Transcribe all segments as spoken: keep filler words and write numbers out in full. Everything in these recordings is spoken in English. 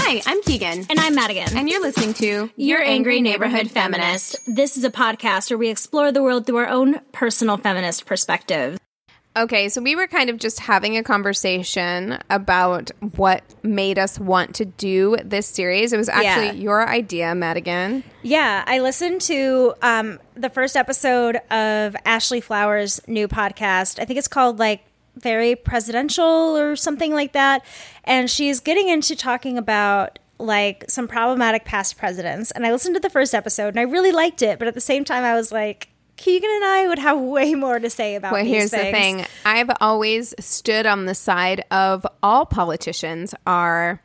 Hi, I'm Keegan. And I'm Madigan. And you're listening to Your Angry Neighborhood Feminist. This is a podcast where we explore the world through our own personal feminist perspective. Okay, so we were kind of just having a conversation about what made us want to do this series. It was actually Yeah. your idea, Madigan. Yeah, I listened to um, the first episode of Ashley Flowers' new podcast. I think it's called like Very Presidential or something like that. And she's getting into talking about like some problematic past presidents. And I listened to the first episode and I really liked it. But at the same time, I was like, Keegan and I would have way more to say about well, these here's things. the thing. I've always stood on the side of all politicians are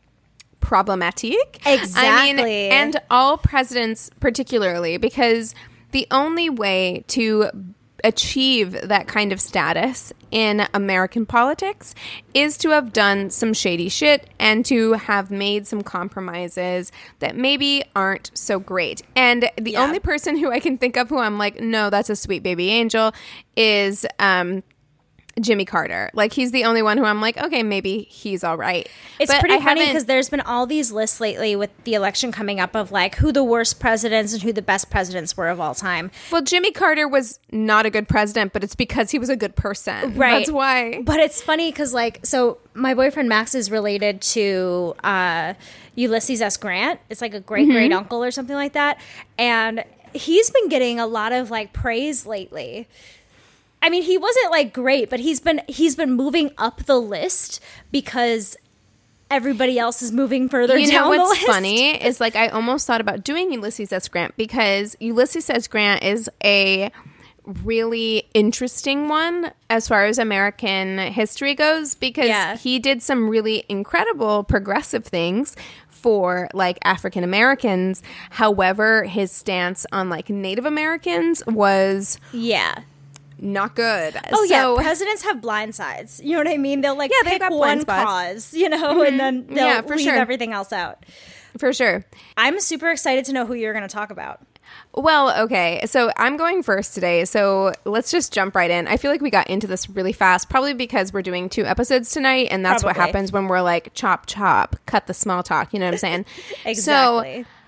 problematic. Exactly. I mean, and all presidents particularly, because the only way to achieve that kind of status in American politics is to have done some shady shit and to have made some compromises that maybe aren't so great. And the Yeah. only person who I can think of who I'm like, no, that's a sweet baby angel is um, Jimmy Carter. Like, he's the only one who I'm like, okay, maybe he's all right. It's But pretty I funny haven't- because there's been all these lists lately with the election coming up of like who the worst presidents and who the best presidents were of all time. Well, Jimmy Carter was not a good president, but it's because he was a good person. Right. That's why. But it's funny because like, so my boyfriend Max is related to uh, Ulysses S. Grant. It's like a great great uncle or something like that. And he's been getting a lot of like praise lately. I mean, he wasn't like great, but he's been he's been moving up the list because everybody else is moving further You down know the what's list. funny is like I almost thought about doing Ulysses S. Grant because Ulysses S. Grant is a really interesting one as far as American history goes because Yeah. he did some really incredible progressive things for like African Americans. However, his stance on like Native Americans was Yeah. not good. Oh So- yeah, presidents have blind sides. You know what I mean? They'll like Yeah, they've pick got one blind spots. cause, you know, and then they'll Yeah, for leave sure. everything else out. for sure. I'm super excited to know who you're going to talk about. Well, okay. So I'm going first today. So let's just jump right in. I feel like we got into this really fast, probably because we're doing two episodes tonight. And that's what Probably. happens when we're like, chop, chop, cut the small talk. You know what I'm saying? Exactly. So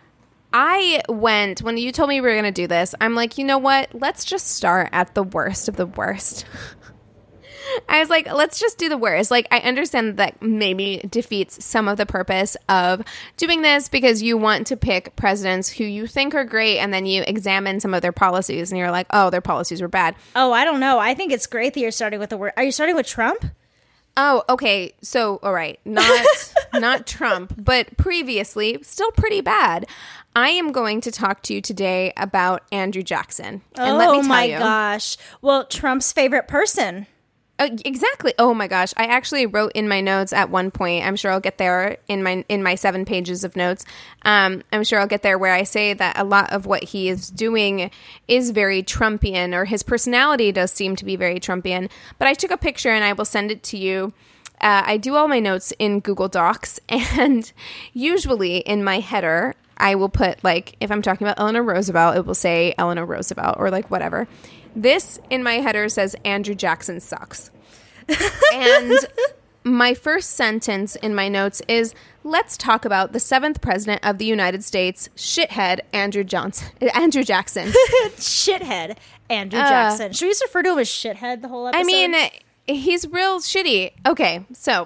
I went, when you told me we were going to do this, I'm like, you know what? Let's just start at the worst of the worst. I was like, let's just do the worst. Like, I understand that maybe defeats some of the purpose of doing this because you want to pick presidents who you think are great and then you examine some of their policies and you're like, oh, their policies were bad. Oh, I don't know. I think it's great that you're starting with the word. Are you starting with Trump? Oh, okay. So, all right. Not not Trump, but previously, still pretty bad. I am going to talk to you today about Andrew Jackson. And oh let me tell my you, gosh. Well, Trump's favorite person. Uh, exactly. Oh my gosh. I actually wrote in my notes at one point. I'm sure I'll get there in my in my seven pages of notes. Um, I'm sure I'll get there where I say that a lot of what he is doing is very Trumpian, or his personality does seem to be very Trumpian. But I took a picture and I will send it to you. Uh, I do all my notes in Google Docs, and usually in my header, I will put, like, if I'm talking about Eleanor Roosevelt, it will say Eleanor Roosevelt or like whatever. This in my header says Andrew Jackson sucks. And my first sentence in my notes is, let's talk about the seventh president of the United States, shithead Andrew Johnson, Andrew Jackson. Shithead Andrew Uh, Jackson. Should we just refer to him as shithead the whole episode? I mean, he's real shitty. Okay, so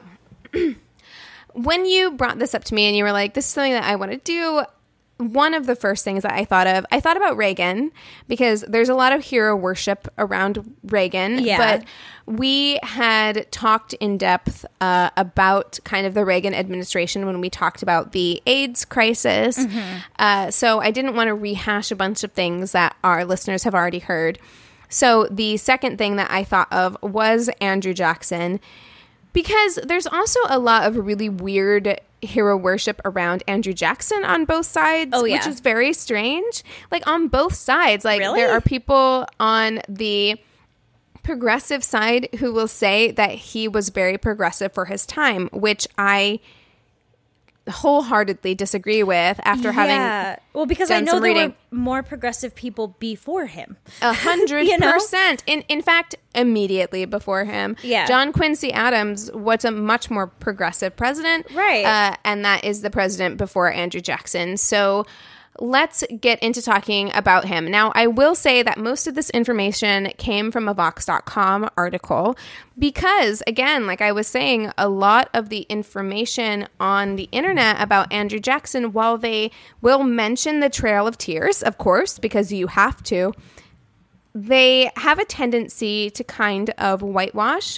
when you brought this up to me and you were like, this is something that I want to do, one of the first things that I thought of, I thought about Reagan, because there's a lot of hero worship around Reagan. Yeah. But we had talked in depth uh, about kind of the Reagan administration when we talked about the AIDS crisis. Mm-hmm. Uh, so I didn't want to rehash a bunch of things that our listeners have already heard. So the second thing that I thought of was Andrew Jackson, because there's also a lot of really weird hero worship around Andrew Jackson on both sides, Oh, yeah. which is very strange. Like, on both sides, like, Really? there are people on the progressive side who will say that he was very progressive for his time, which I wholeheartedly disagree with after having yeah. Well, because I done know some there reading. were more progressive people before him. A hundred You know? percent. In in fact, immediately before him, Yeah. John Quincy Adams was a much more progressive president, Right. Uh, and that is the president before Andrew Jackson. So let's get into talking about him. Now, I will say that most of this information came from a Vox dot com article because, again, like I was saying, a lot of the information on the internet about Andrew Jackson, while they will mention the Trail of Tears, of course, because you have to, they have a tendency to kind of whitewash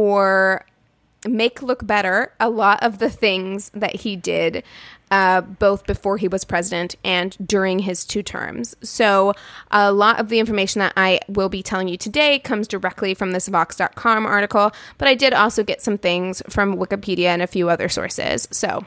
or make look better a lot of the things that he did uh, both before he was president and during his two terms. So a lot of the information that I will be telling you today comes directly from this Vox dot com article, but I did also get some things from Wikipedia and a few other sources. So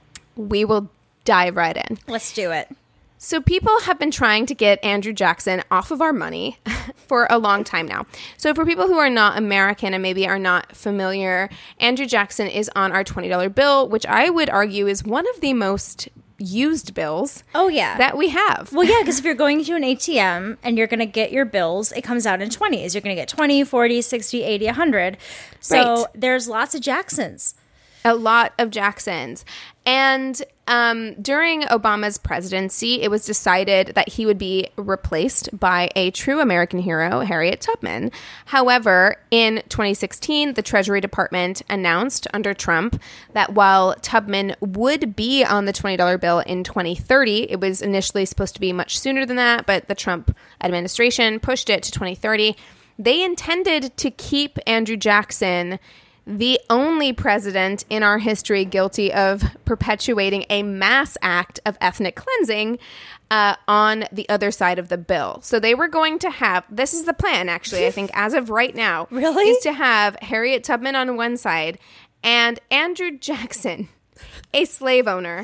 we will dive right in. Let's do it. So people have been trying to get Andrew Jackson off of our money for a long time now. So for people who are not American and maybe are not familiar, Andrew Jackson is on our twenty dollar bill, which I would argue is one of the most used bills Oh, yeah. that we have. Well, yeah, because if you're going to an A T M and you're going to get your bills, it comes out in twenties. You're going to get twenty, forty, sixty, eighty, one hundred. So Right. there's lots of Jacksons. A lot of Jacksons. And um, during Obama's presidency, it was decided that he would be replaced by a true American hero, Harriet Tubman. However, in twenty sixteen, the Treasury Department announced under Trump that while Tubman would be on the twenty dollar bill in twenty thirty, it was initially supposed to be much sooner than that, but the Trump administration pushed it to twenty thirty. They intended to keep Andrew Jackson the only president in our history guilty of perpetuating a mass act of ethnic cleansing uh, on the other side of the bill. So they were going to have, this is the plan actually, I think as of right now, Really? is to have Harriet Tubman on one side and Andrew Jackson, a slave owner,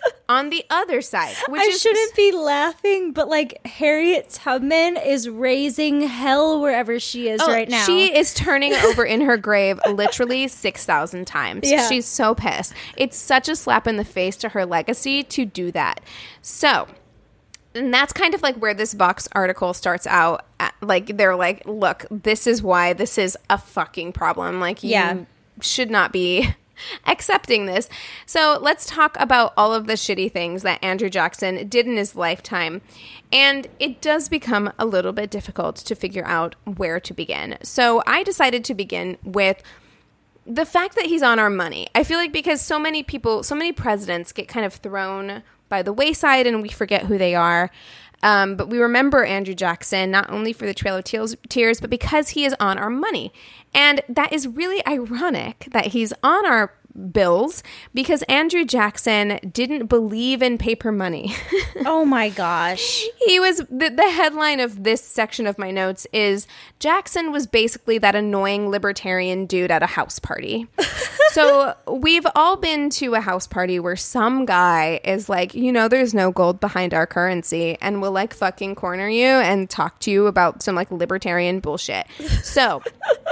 on the other side. Which I is, shouldn't be laughing, but like Harriet Tubman is raising hell wherever she is Oh, right now. She is turning over in her grave literally six thousand times. Yeah. She's so pissed. It's such a slap in the face to her legacy to do that. So, and that's kind of like where this Vox article starts out. At, like, they're like, look, this is why this is a fucking problem. Like, you Yeah. should not be accepting this. So let's talk about all of the shitty things that Andrew Jackson did in his lifetime. And it does become a little bit difficult to figure out where to begin. So I decided to begin with the fact that he's on our money. I feel like because so many people, so many presidents get kind of thrown by the wayside and we forget who they are. Um, but we remember Andrew Jackson not only for the Trail of Tears, tears, but because he is on our money. And that is really ironic that he's on our bills because Andrew Jackson didn't believe in paper money. Oh my gosh. He was, the, the headline of this section of my notes is Jackson was basically that annoying libertarian dude at a house party. So we've all been to a house party where some guy is like, you know, there's no gold behind our currency and will like fucking corner you and talk to you about some like libertarian bullshit. So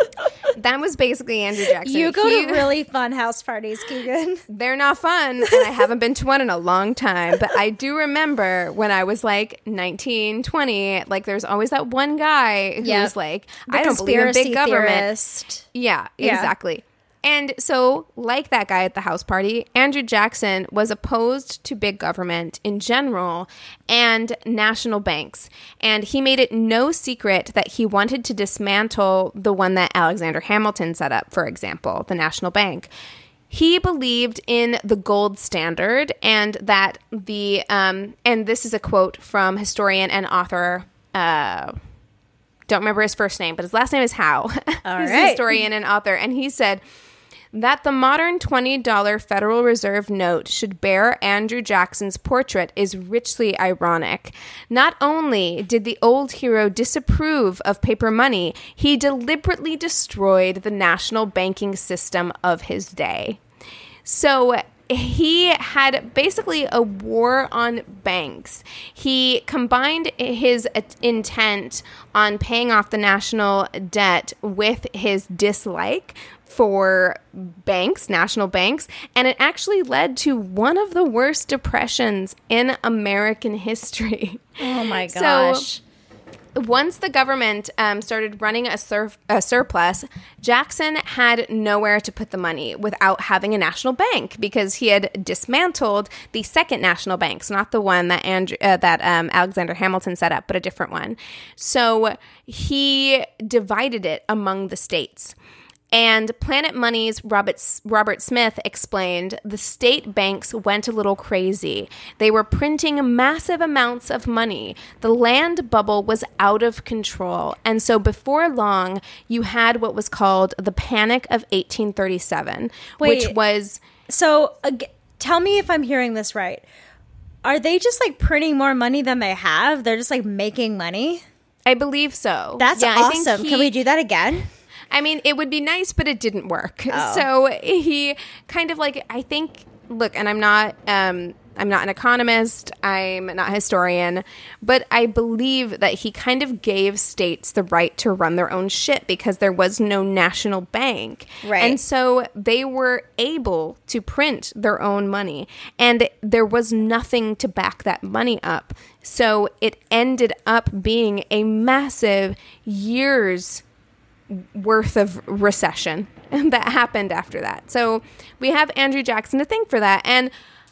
that was basically Andrew Jackson. You go He- to really fun house parties, Keegan. They're not fun, and I haven't been to one in a long time. But I do remember when I was like nineteen, twenty, like there's always that one guy who's Yep. like, The I don't believe in big conspiracy government. theorist. Yeah, Yeah. exactly. And so, like that guy at the house party, Andrew Jackson was opposed to big government in general and national banks. And he made it no secret that he wanted to dismantle the one that Alexander Hamilton set up, for example, the National Bank. He believed in the gold standard and that the, um, and this is a quote from historian and author, uh, don't remember his first name, but his last name is Howe. All He's a right. historian and author. And he said that the modern twenty dollar Federal Reserve note should bear Andrew Jackson's portrait is richly ironic. Not only did the old hero disapprove of paper money, he deliberately destroyed the national banking system of his day. So he had basically a war on banks. He combined his intent on paying off the national debt with his dislike for banks, national banks, and it actually led to one of the worst depressions in American history. Oh my gosh. So, once the government um, started running a, surf, a surplus, Jackson had nowhere to put the money without having a national bank because he had dismantled the second national banks, not the one that Andrew, uh, that um, Alexander Hamilton set up, but a different one. So he divided it among the states. And Planet Money's Robert, Robert Smith explained the state banks went a little crazy. They were printing massive amounts of money. The land bubble was out of control. And so before long, you had what was called the Panic of eighteen thirty-seven, Wait, which was... So uh, tell me if I'm hearing this right. Are they just like printing more money than they have? They're just like making money? I believe so. That's yeah, awesome. He, Can we do that again? I mean, it would be nice, but it didn't work. Oh. So he kind of like, I think, look, and I'm not, um, I'm not an economist, I'm not a historian, but I believe that he kind of gave states the right to run their own shit because there was no national bank. Right. And so they were able to print their own money, and there was nothing to back that money up. So it ended up being a massive years worth of recession that happened after that. So we have Andrew Jackson to thank for that. And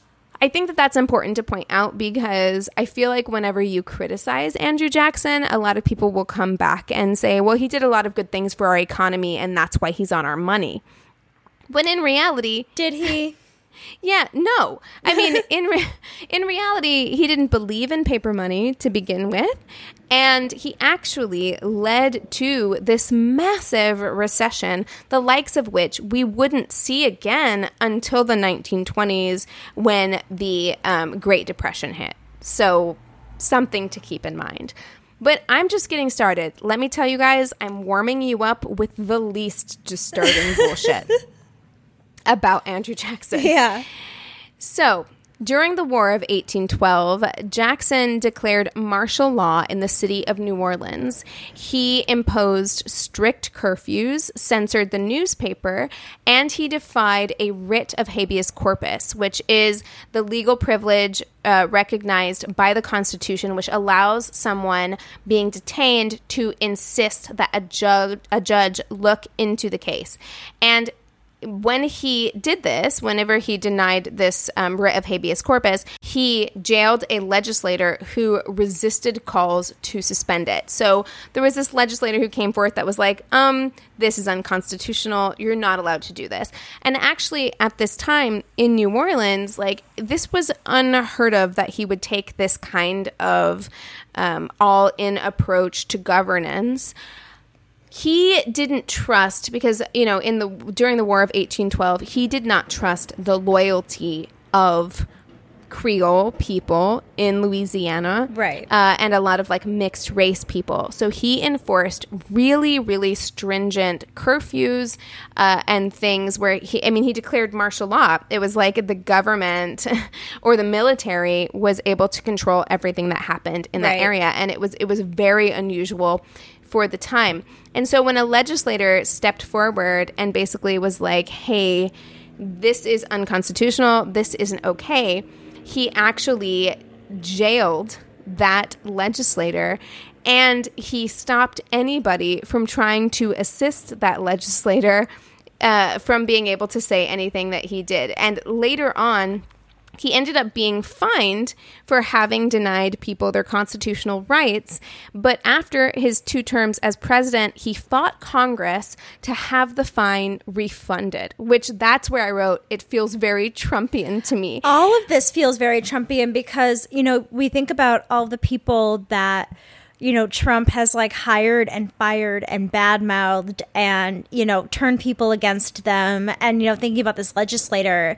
I think that that's important to point out because I feel like whenever you criticize Andrew Jackson, a lot of people will come back and say, well, he did a lot of good things for our economy and that's why he's on our money. When in reality... Did he? Yeah, no. I mean, in re- in reality, he didn't believe in paper money to begin with, and he actually led to this massive recession, the likes of which we wouldn't see again until the nineteen twenties when the um, Great Depression hit. So, something to keep in mind. But I'm just getting started. Let me tell you guys, I'm warming you up with the least disturbing bullshit about Andrew Jackson. Yeah. So, during the War of eighteen twelve, Jackson declared martial law in the city of New Orleans. He imposed strict curfews, censored the newspaper, and he defied a writ of habeas corpus, which is the legal privilege uh, recognized by the Constitution, which allows someone being detained to insist that a, ju- a judge look into the case. And when he did this, whenever he denied this um, writ of habeas corpus, he jailed a legislator who resisted calls to suspend it. So there was this legislator who came forth that was like, um, this is unconstitutional. You're not allowed to do this. And actually, at this time in New Orleans, like, this was unheard of that he would take this kind of um, all-in approach to governance. He didn't trust, because, you know, in the during the War of eighteen twelve, he did not trust the loyalty of Creole people in Louisiana. Right. Uh, and a lot of, like, mixed race people. So he enforced really, really stringent curfews uh, and things where, he, I mean, he declared martial law. It was like the government or the military was able to control everything that happened in that Right. area. And it was it was very unusual for the time. And so when a legislator stepped forward and basically was like, hey, this is unconstitutional, this isn't okay, he actually jailed that legislator, and he stopped anybody from trying to assist that legislator uh, from being able to say anything that he did. And later on, he ended up being fined for having denied people their constitutional rights. But after his two terms as president, he fought Congress to have the fine refunded, which that's where I wrote, it feels very Trumpian to me. All of this feels very Trumpian because, you know, we think about all the people that, you know, Trump has like hired and fired and badmouthed and, you know, turned people against them. And, you know, thinking about this legislator,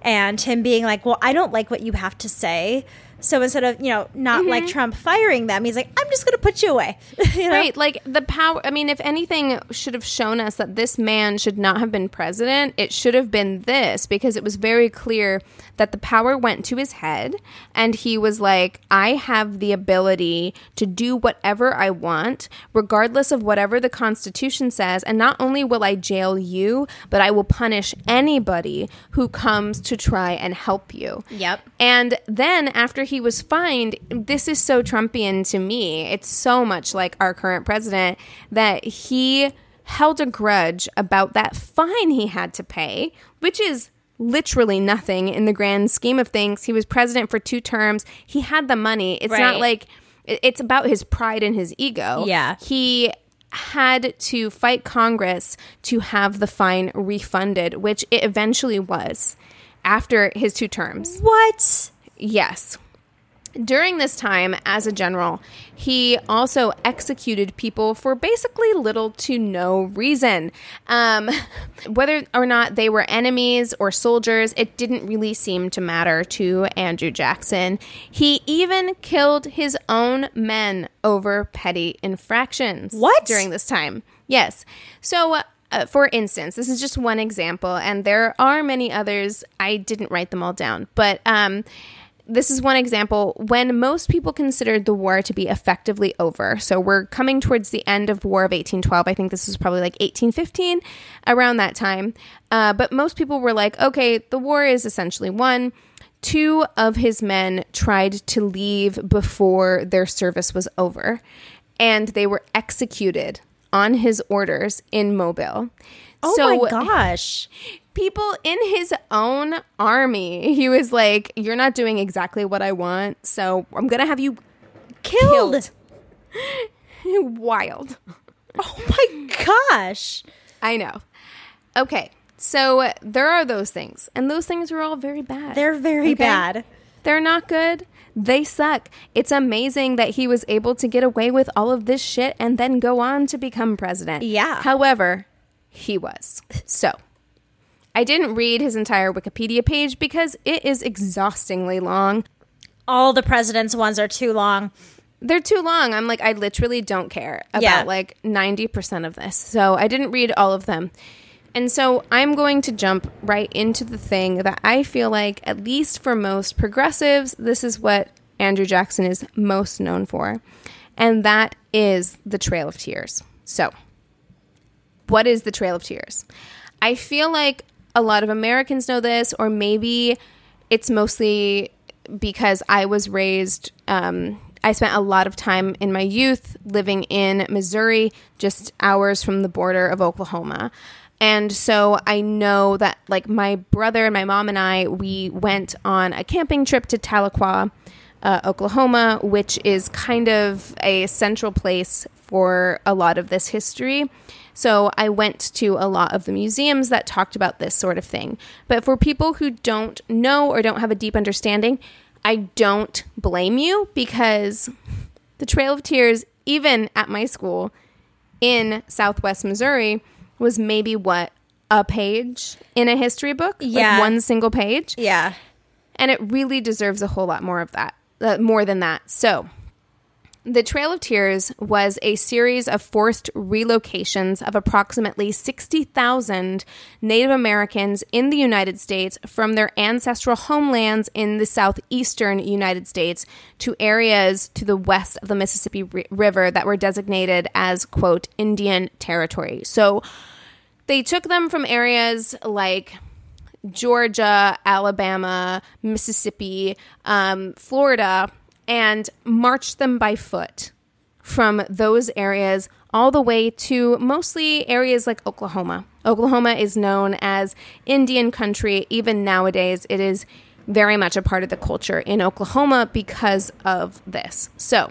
and him being like, well, I don't like what you have to say. So instead of, you know, not mm-hmm. like Trump firing them, he's like, I'm just going to put you away. you know? Right. Like the power. I mean, if anything should have shown us that this man should not have been president, it should have been this, because it was very clear that the power went to his head and he was like, I have the ability to do whatever I want, regardless of whatever the Constitution says. And not only will I jail you, but I will punish anybody who comes to try and help you. Yep. And then after he was fined, this is so Trumpian to me. It's so much like our current president that he held a grudge about that fine he had to pay, which is literally nothing in the grand scheme of things. He was president for two terms. He had the money. It's right. not like it's about his pride and his ego. Yeah. He had to fight Congress to have the fine refunded, which it eventually was after his two terms. What? Yes. During this time, as a general, he also executed people for basically little to no reason. Um, whether or not they were enemies or soldiers, it didn't really seem to matter to Andrew Jackson. He even killed his own men over petty infractions. What? During this time. Yes. So... Uh, for instance, this is just one example, and there are many others. I didn't write them all down, but um, this is one example. When most people considered the war to be effectively over, so we're coming towards the end of the War of eighteen twelve. I think this was probably like eighteen fifteen, around that time. Uh, but most people were like, okay, the war is essentially won. Two of his men tried to leave before their service was over, and they were executed on his orders in Mobile. Oh so, my gosh. People in his own army, he was like, you're not doing exactly what I want, so I'm going to have you killed. killed. Wild. Oh my gosh. I know. Okay, so there are those things, and those things are all very bad. They're very okay? bad. They're not good. They suck. It's amazing that he was able to get away with all of this shit and then go on to become president. Yeah. However, he was. So, I didn't read his entire Wikipedia page because it is exhaustingly long. All the president's ones are too long. They're too long. I'm like, I literally don't care about yeah. like ninety percent of this. So, I didn't read all of them. And so I'm going to jump right into the thing that I feel like, at least for most progressives, this is what Andrew Jackson is most known for. And that is the Trail of Tears. So, what is the Trail of Tears? I feel like a lot of Americans know this, or maybe it's mostly because I was raised... Um, I spent a lot of time in my youth living in Missouri, just hours from the border of Oklahoma. And so I know that, like, my brother and my mom and I, we went on a camping trip to Tahlequah, uh, Oklahoma, which is kind of a central place for a lot of this history. So I went to a lot of the museums that talked about this sort of thing. But for people who don't know or don't have a deep understanding, I don't blame you, because the Trail of Tears, even at my school in Southwest Missouri, was maybe what, a page in a history book? Yeah. Like one single page? Yeah. And it really deserves a whole lot more of that, uh, more than that. So the Trail of Tears was a series of forced relocations of approximately sixty thousand Native Americans in the United States from their ancestral homelands in the southeastern United States to areas to the west of the Mississippi R- River that were designated as, quote, Indian Territory. So they took them from areas like Georgia, Alabama, Mississippi, um, Florida, and marched them by foot from those areas all the way to mostly areas like Oklahoma. Oklahoma is known as Indian country. Even nowadays, it is very much a part of the culture in Oklahoma because of this. So,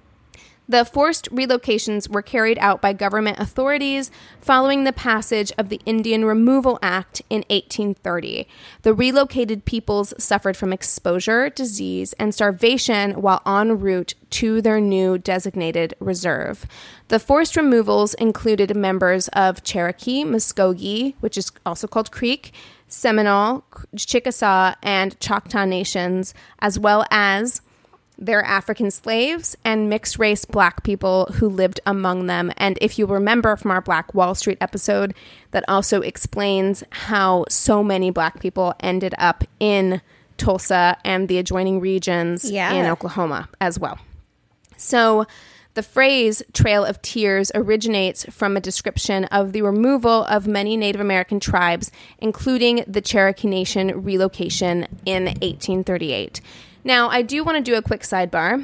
the forced relocations were carried out by government authorities following the passage of the Indian Removal Act in eighteen thirty. The relocated peoples suffered from exposure, disease, and starvation while en route to their new designated reserve. The forced removals included members of Cherokee, Muskogee, which is also called Creek, Seminole, Chickasaw, and Choctaw nations, as well as their African slaves and mixed-race black people who lived among them. And if you remember from our Black Wall Street episode, that also explains how so many black people ended up in Tulsa and the adjoining regions yeah. in Oklahoma as well. So the phrase Trail of Tears originates from a description of the removal of many Native American tribes, including the Cherokee Nation relocation in eighteen thirty-eight. Now, I do want to do a quick sidebar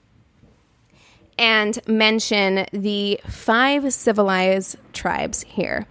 and mention the five civilized tribes here.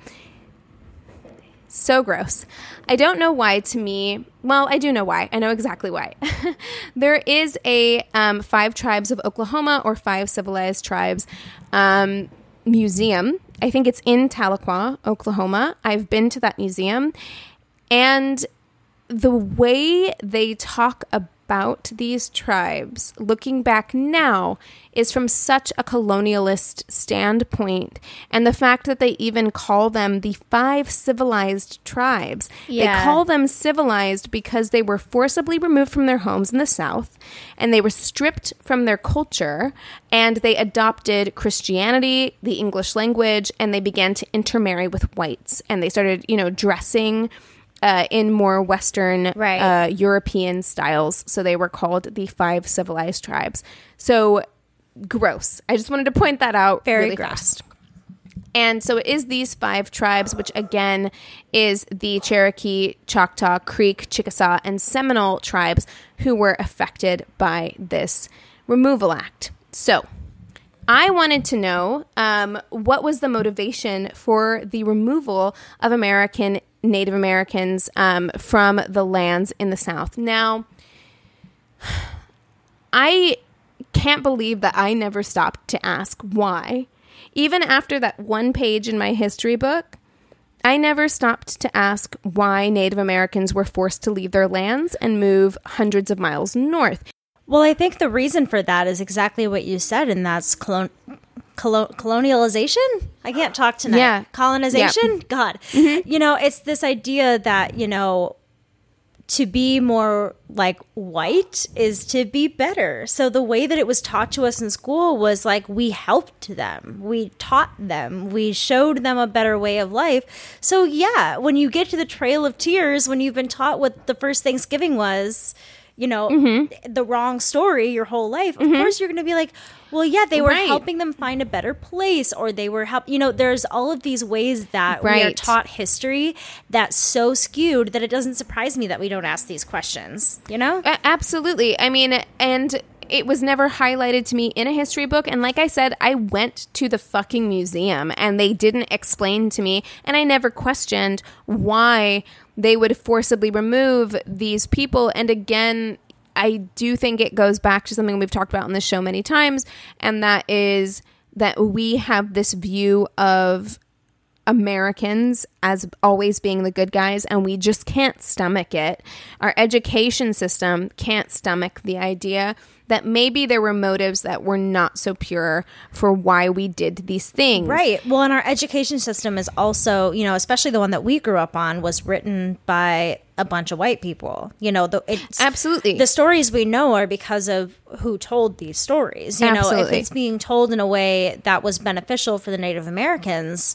So gross. I don't know why to me. Well, I do know why. I know exactly why. There is a um, Five Tribes of Oklahoma or Five Civilized Tribes um, museum. I think it's in Tahlequah, Oklahoma. I've been to that museum. And the way they talk about about these tribes, looking back now, is from such a colonialist standpoint. And the fact that they even call them the five civilized tribes. Yeah. They call them civilized because they were forcibly removed from their homes in the South, and they were stripped from their culture, and they adopted Christianity, the English language, and they began to intermarry with whites. And they started, you know, dressing Uh, in more Western right. uh, European styles. So they were called the Five Civilized Tribes. So gross. I just wanted to point that out Very really gross. fast. And so it is these five tribes, which again is the Cherokee, Choctaw, Creek, Chickasaw, and Seminole tribes who were affected by this removal act. So I wanted to know um, what was the motivation for the removal of American Native Americans um, from the lands in the South. Now, I can't believe that I never stopped to ask why. Even after that one page in my history book, I never stopped to ask why Native Americans were forced to leave their lands and move hundreds of miles north. Well, I think the reason for that is exactly what you said, and that's colon- colo- colonialization. I can't talk tonight. Yeah. Colonization? Yeah. God. Mm-hmm. You know, it's this idea that, you know, to be more like white is to be better. So the way that it was taught to us in school was like we helped them. We taught them. We showed them a better way of life. So yeah, when you get to the Trail of Tears, when you've been taught what the first Thanksgiving was, you know, mm-hmm. the wrong story your whole life, of mm-hmm. course you're going to be like, well, yeah, they were right. helping them find a better place, or they were help. You know, there's all of these ways that right. we are taught history that's so skewed that it doesn't surprise me that we don't ask these questions, you know? Uh, absolutely. I mean, and it was never highlighted to me in a history book. And like I said, I went to the fucking museum and they didn't explain to me. And I never questioned why they would forcibly remove these people. And again, I do think it goes back to something we've talked about on this show many times. And that is that we have this view of Americans as always being the good guys, and we just can't stomach it. Our education system can't stomach the idea that maybe there were motives that were not so pure for why we did these things. Right. Well, and our education system is also, you know, especially the one that we grew up on, was written by a bunch of white people. You know, the, it's, absolutely. The stories we know are because of who told these stories. You absolutely. know, if it's being told in a way that was beneficial for the Native Americans,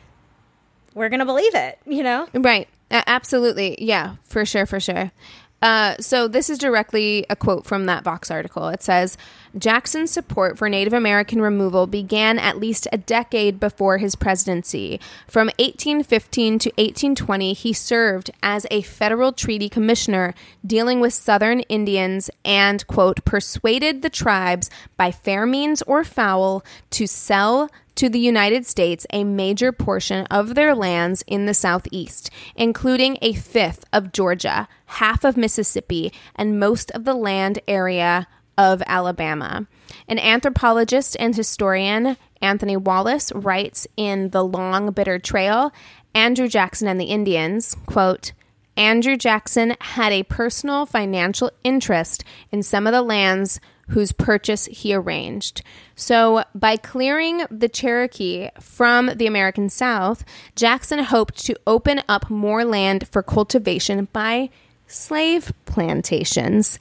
we're going to believe it, you know? Right. Uh, absolutely. Yeah, for sure, for sure. Uh, so this is directly a quote from that Vox article. It says, Jackson's support for Native American removal began at least a decade before his presidency. From eighteen fifteen to eighteen twenty, he served as a federal treaty commissioner dealing with Southern Indians and, quote, persuaded the tribes by fair means or foul to sell to the United States a major portion of their lands in the Southeast, including a fifth of Georgia, half of Mississippi, and most of the land area of Alabama. An anthropologist and historian, Anthony Wallace, writes in The Long Bitter Trail, Andrew Jackson and the Indians, quote, Andrew Jackson had a personal financial interest in some of the lands whose purchase he arranged. So by clearing the Cherokee from the American South, Jackson hoped to open up more land for cultivation by slave plantations.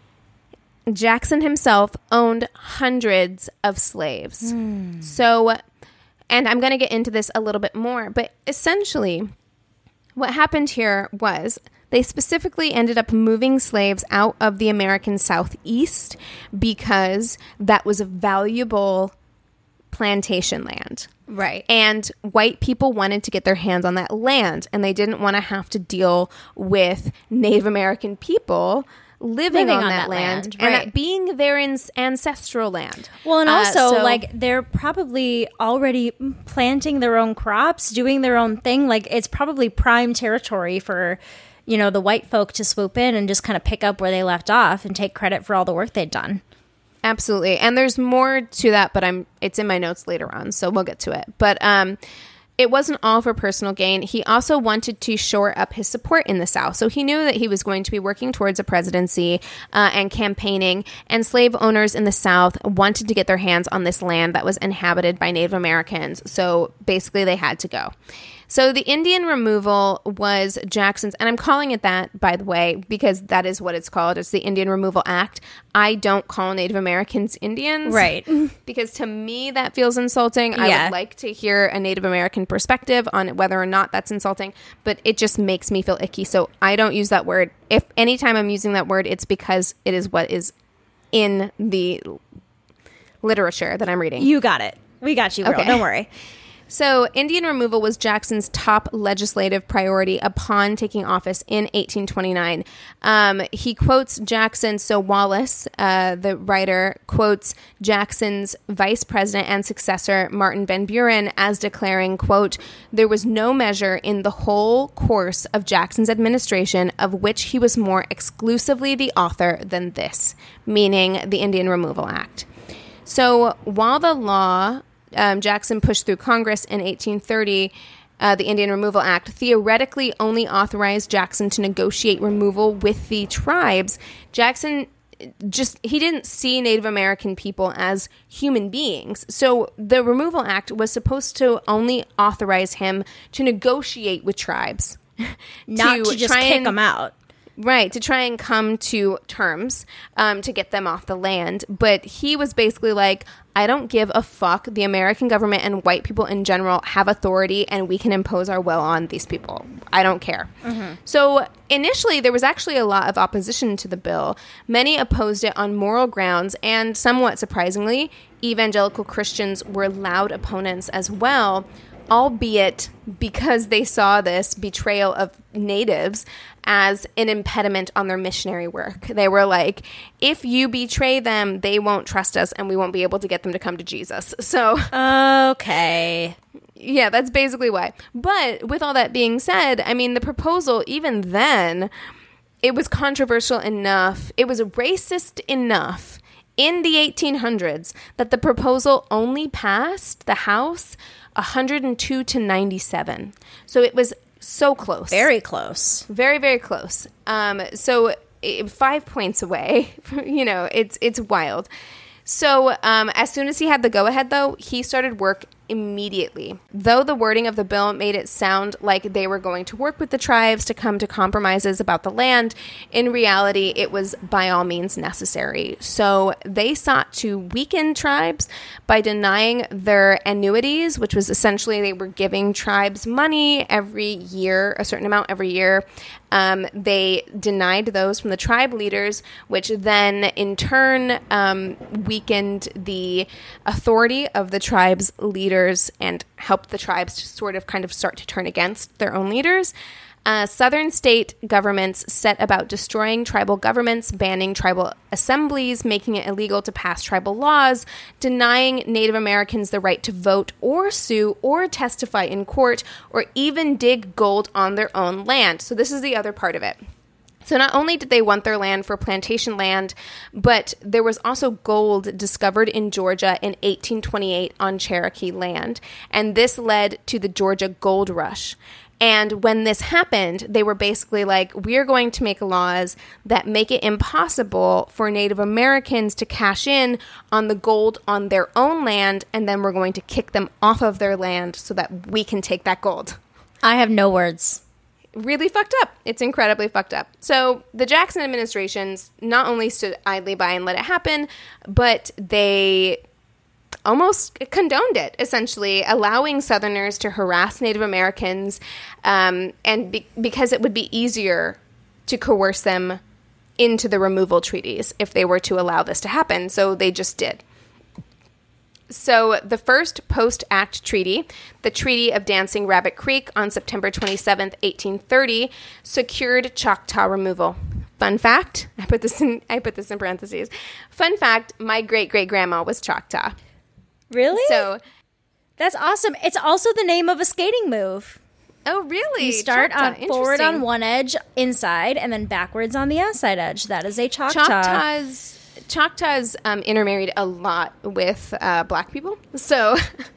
Jackson himself owned hundreds of slaves. Mm. So, and I'm going to get into this a little bit more, but essentially what happened here was they specifically ended up moving slaves out of the American Southeast because that was a valuable plantation land. Right. And white people wanted to get their hands on that land, and they didn't want to have to deal with Native American people living, living on, on that, that land, land and right. that being their ins- ancestral land. Well, and also, uh, so, like, they're probably already planting their own crops, doing their own thing. Like, it's probably prime territory for, you know, the white folk to swoop in and just kind of pick up where they left off and take credit for all the work they'd done. Absolutely. And there's more to that, but I'm it's in my notes later on, so we'll get to it. But um, it wasn't all for personal gain. He also wanted to shore up his support in the South. So he knew that he was going to be working towards a presidency uh, and campaigning, and slave owners in the South wanted to get their hands on this land that was inhabited by Native Americans. So basically they had to go. So the Indian removal was Jackson's, and I'm calling it that, by the way, because that is what it's called. It's the Indian Removal Act. I don't call Native Americans Indians. Right. Because to me, that feels insulting. Yeah. I would like to hear a Native American perspective on whether or not that's insulting, but it just makes me feel icky. So I don't use that word. If anytime I'm using that word, it's because it is what is in the literature that I'm reading. You got it. We got you, girl. Okay. Don't worry. So Indian removal was Jackson's top legislative priority upon taking office in eighteen twenty-nine. Um, he quotes Jackson, so Wallace, uh, the writer, quotes Jackson's vice president and successor, Martin Van Buren, as declaring, quote, "There was no measure in the whole course of Jackson's administration of which he was more exclusively the author than this," meaning the Indian Removal Act. So while the law Um, Jackson pushed through Congress in eighteen thirty, uh, the Indian Removal Act theoretically only authorized Jackson to negotiate removal with the tribes. Jackson just, he didn't see Native American people as human beings. So the Removal Act was supposed to only authorize him to negotiate with tribes. Not to, to just kick and, them out. Right, to try and come to terms um, to get them off the land. But he was basically like, I don't give a fuck. The American government and white people in general have authority, and we can impose our will on these people. I don't care. Mm-hmm. So initially, there was actually a lot of opposition to the bill. Many opposed it on moral grounds, and somewhat surprisingly, evangelical Christians were loud opponents as well, albeit because they saw this betrayal of natives as an impediment on their missionary work. They were like, if you betray them, they won't trust us and we won't be able to get them to come to Jesus. So, okay. Yeah, that's basically why. But with all that being said, I mean, the proposal, even then, it was controversial enough. It was racist enough in the eighteen hundreds that the proposal only passed the House one hundred two to ninety-seven. So it was so close. Very close. Very, very close. Um, so it, five points away. You know, it's it's wild. So um, as soon as he had the go-ahead, though, he started work immediately. Though the wording of the bill made it sound like they were going to work with the tribes to come to compromises about the land, in reality, it was by all means necessary. So they sought to weaken tribes by denying their annuities, which was essentially they were giving tribes money every year, a certain amount every year. Um, they denied those from the tribe leaders, which then in turn um, weakened the authority of the tribe's leaders and helped the tribes to sort of kind of start to turn against their own leaders. Uh, Southern state governments set about destroying tribal governments, banning tribal assemblies, making it illegal to pass tribal laws, denying Native Americans the right to vote or sue or testify in court, or even dig gold on their own land. So this is the other part of it. So not only did they want their land for plantation land, but there was also gold discovered in Georgia in eighteen twenty-eight on Cherokee land. And this led to the Georgia Gold Rush. And when this happened, they were basically like, we're going to make laws that make it impossible for Native Americans to cash in on the gold on their own land, and then we're going to kick them off of their land so that we can take that gold. I have no words. Really fucked up. It's incredibly fucked up. So the Jackson administrations not only stood idly by and let it happen, but they almost condoned it, essentially, allowing Southerners to harass Native Americans, um, and be- because it would be easier to coerce them into the removal treaties if they were to allow this to happen. So they just did. So the first post-act treaty, the Treaty of Dancing Rabbit Creek on September twenty-seventh, eighteen thirty, secured Choctaw removal. Fun fact, I put this in I put this in parentheses. Fun fact, my great-great-grandma was Choctaw. Really? So that's awesome. It's also the name of a skating move. Oh, really? You start Choctaw. on forward on one edge inside and then backwards on the outside edge. That is a Choctaw. Choctaws Choctaws um, intermarried a lot with uh, black people, so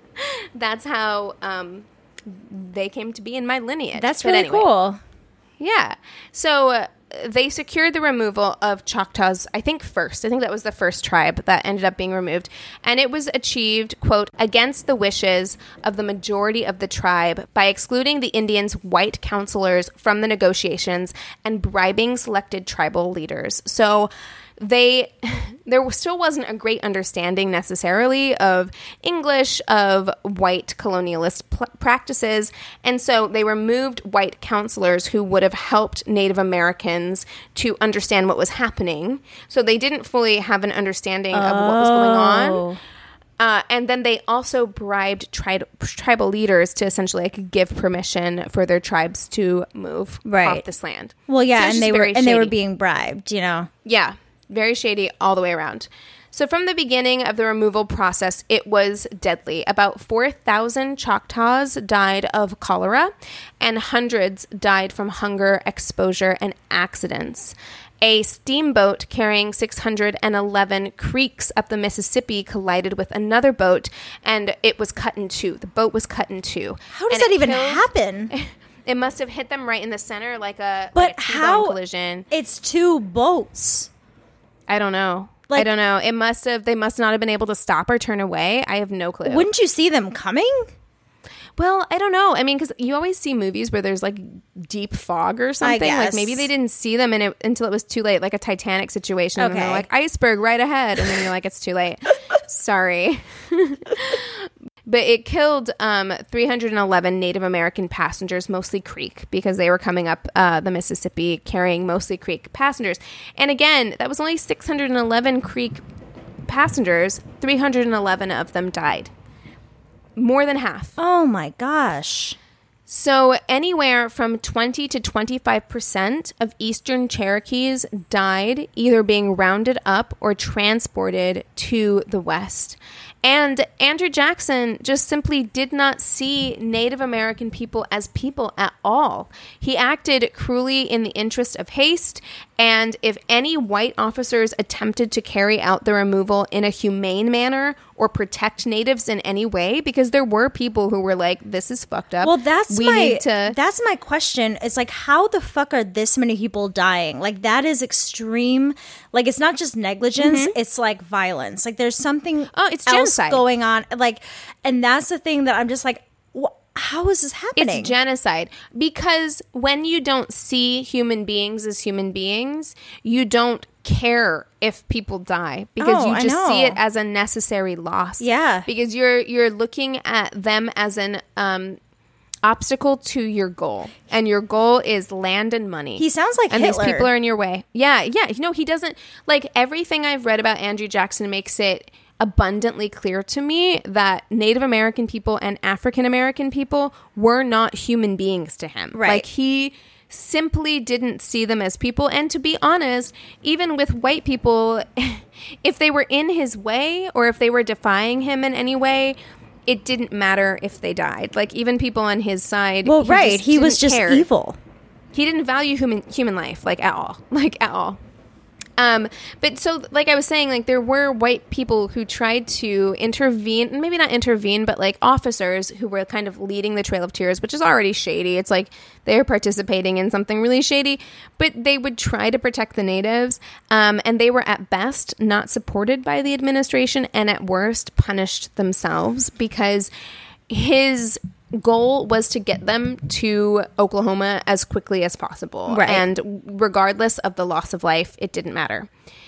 that's how um, they came to be in my lineage. That's But really anyway. cool. Yeah. So uh, they secured the removal of Choctaws, I think first. I think that was the first tribe that ended up being removed. And it was achieved, quote, against the wishes of the majority of the tribe by excluding the Indians' white counselors from the negotiations and bribing selected tribal leaders. So they there still wasn't a great understanding necessarily of English, of white colonialist pl- practices, and so they removed white counselors who would have helped Native Americans to understand what was happening. So they didn't fully have an understanding of what was going on. Uh, and then they also bribed tri- tribal leaders to essentially like give permission for their tribes to move right. off this land. Well, yeah, So and they were shady. and they were being bribed, you know. Yeah, very shady all the way around. So from the beginning of the removal process, it was deadly. About four thousand Choctaws died of cholera, and hundreds died from hunger, exposure, and accidents. A steamboat carrying six hundred eleven Creeks up the Mississippi collided with another boat, and it was cut in two. The boat was cut in two. How does And that it even killed- happen? It must have hit them right in the center, like a, But like a T-bone how? collision. It's two boats. I don't know. Like- I don't know. It must have. They must not have been able to stop or turn away. I have no clue. Wouldn't you see them coming? Well, I don't know. I mean, because you always see movies where there's like deep fog or something. Like guess. maybe they didn't see them in it until it was too late, like a Titanic situation. And Okay. they're like, iceberg right ahead. And then you're like, it's too late. Sorry. But it killed um, three hundred eleven Native American passengers, mostly Creek, because they were coming up uh, the Mississippi carrying mostly Creek passengers. And again, that was only six hundred eleven Creek passengers. three hundred eleven of them died. More than half. Oh my gosh. So anywhere from twenty to twenty-five percent of Eastern Cherokees died either being rounded up or transported to the West. And Andrew Jackson just simply did not see Native American people as people at all. He acted cruelly in the interest of haste, and if any white officers attempted to carry out the removal in a humane manner or protect natives in any way, because there were people who were like, this is fucked up. Well, that's we my need to that's my question. It's like, how the fuck are this many people dying? Like, that is extreme. Like, it's not just negligence; it's like violence. Like, there's something Mm-hmm. Oh, it's else genocide. going on. Like, and that's the thing that I'm just like, wh- how is this happening? It's genocide, because when you don't see human beings as human beings, you don't care if people die, because Oh, you I just see know. it as a necessary loss. Yeah. Because you're you're looking at them as an um obstacle to your goal, and your goal is land and money. He sounds like and Hitler. these people are in your way. Yeah, yeah. You know, he doesn't, like, everything I've read about Andrew Jackson makes it abundantly clear to me that Native American people and African American people were not human beings to him. Right. Like, he simply didn't see them as people. And to be honest, even with white people, if they were in his way or if they were defying him in any way, it didn't matter if they died. Like, even people on his side. well, he right. just He was didn't just care. evil. He didn't value human human life, like, at all. Like, at all. Um, but so, like I was saying, like there were white people who tried to intervene, maybe not intervene, but like officers who were kind of leading the Trail of Tears, which is already shady. It's like they're participating in something really shady, but they would try to protect the natives. Um, and they were at best not supported by the administration and at worst punished themselves because his goal was to get them to Oklahoma as quickly as possible. Right. And regardless of the loss of life, it didn't matter.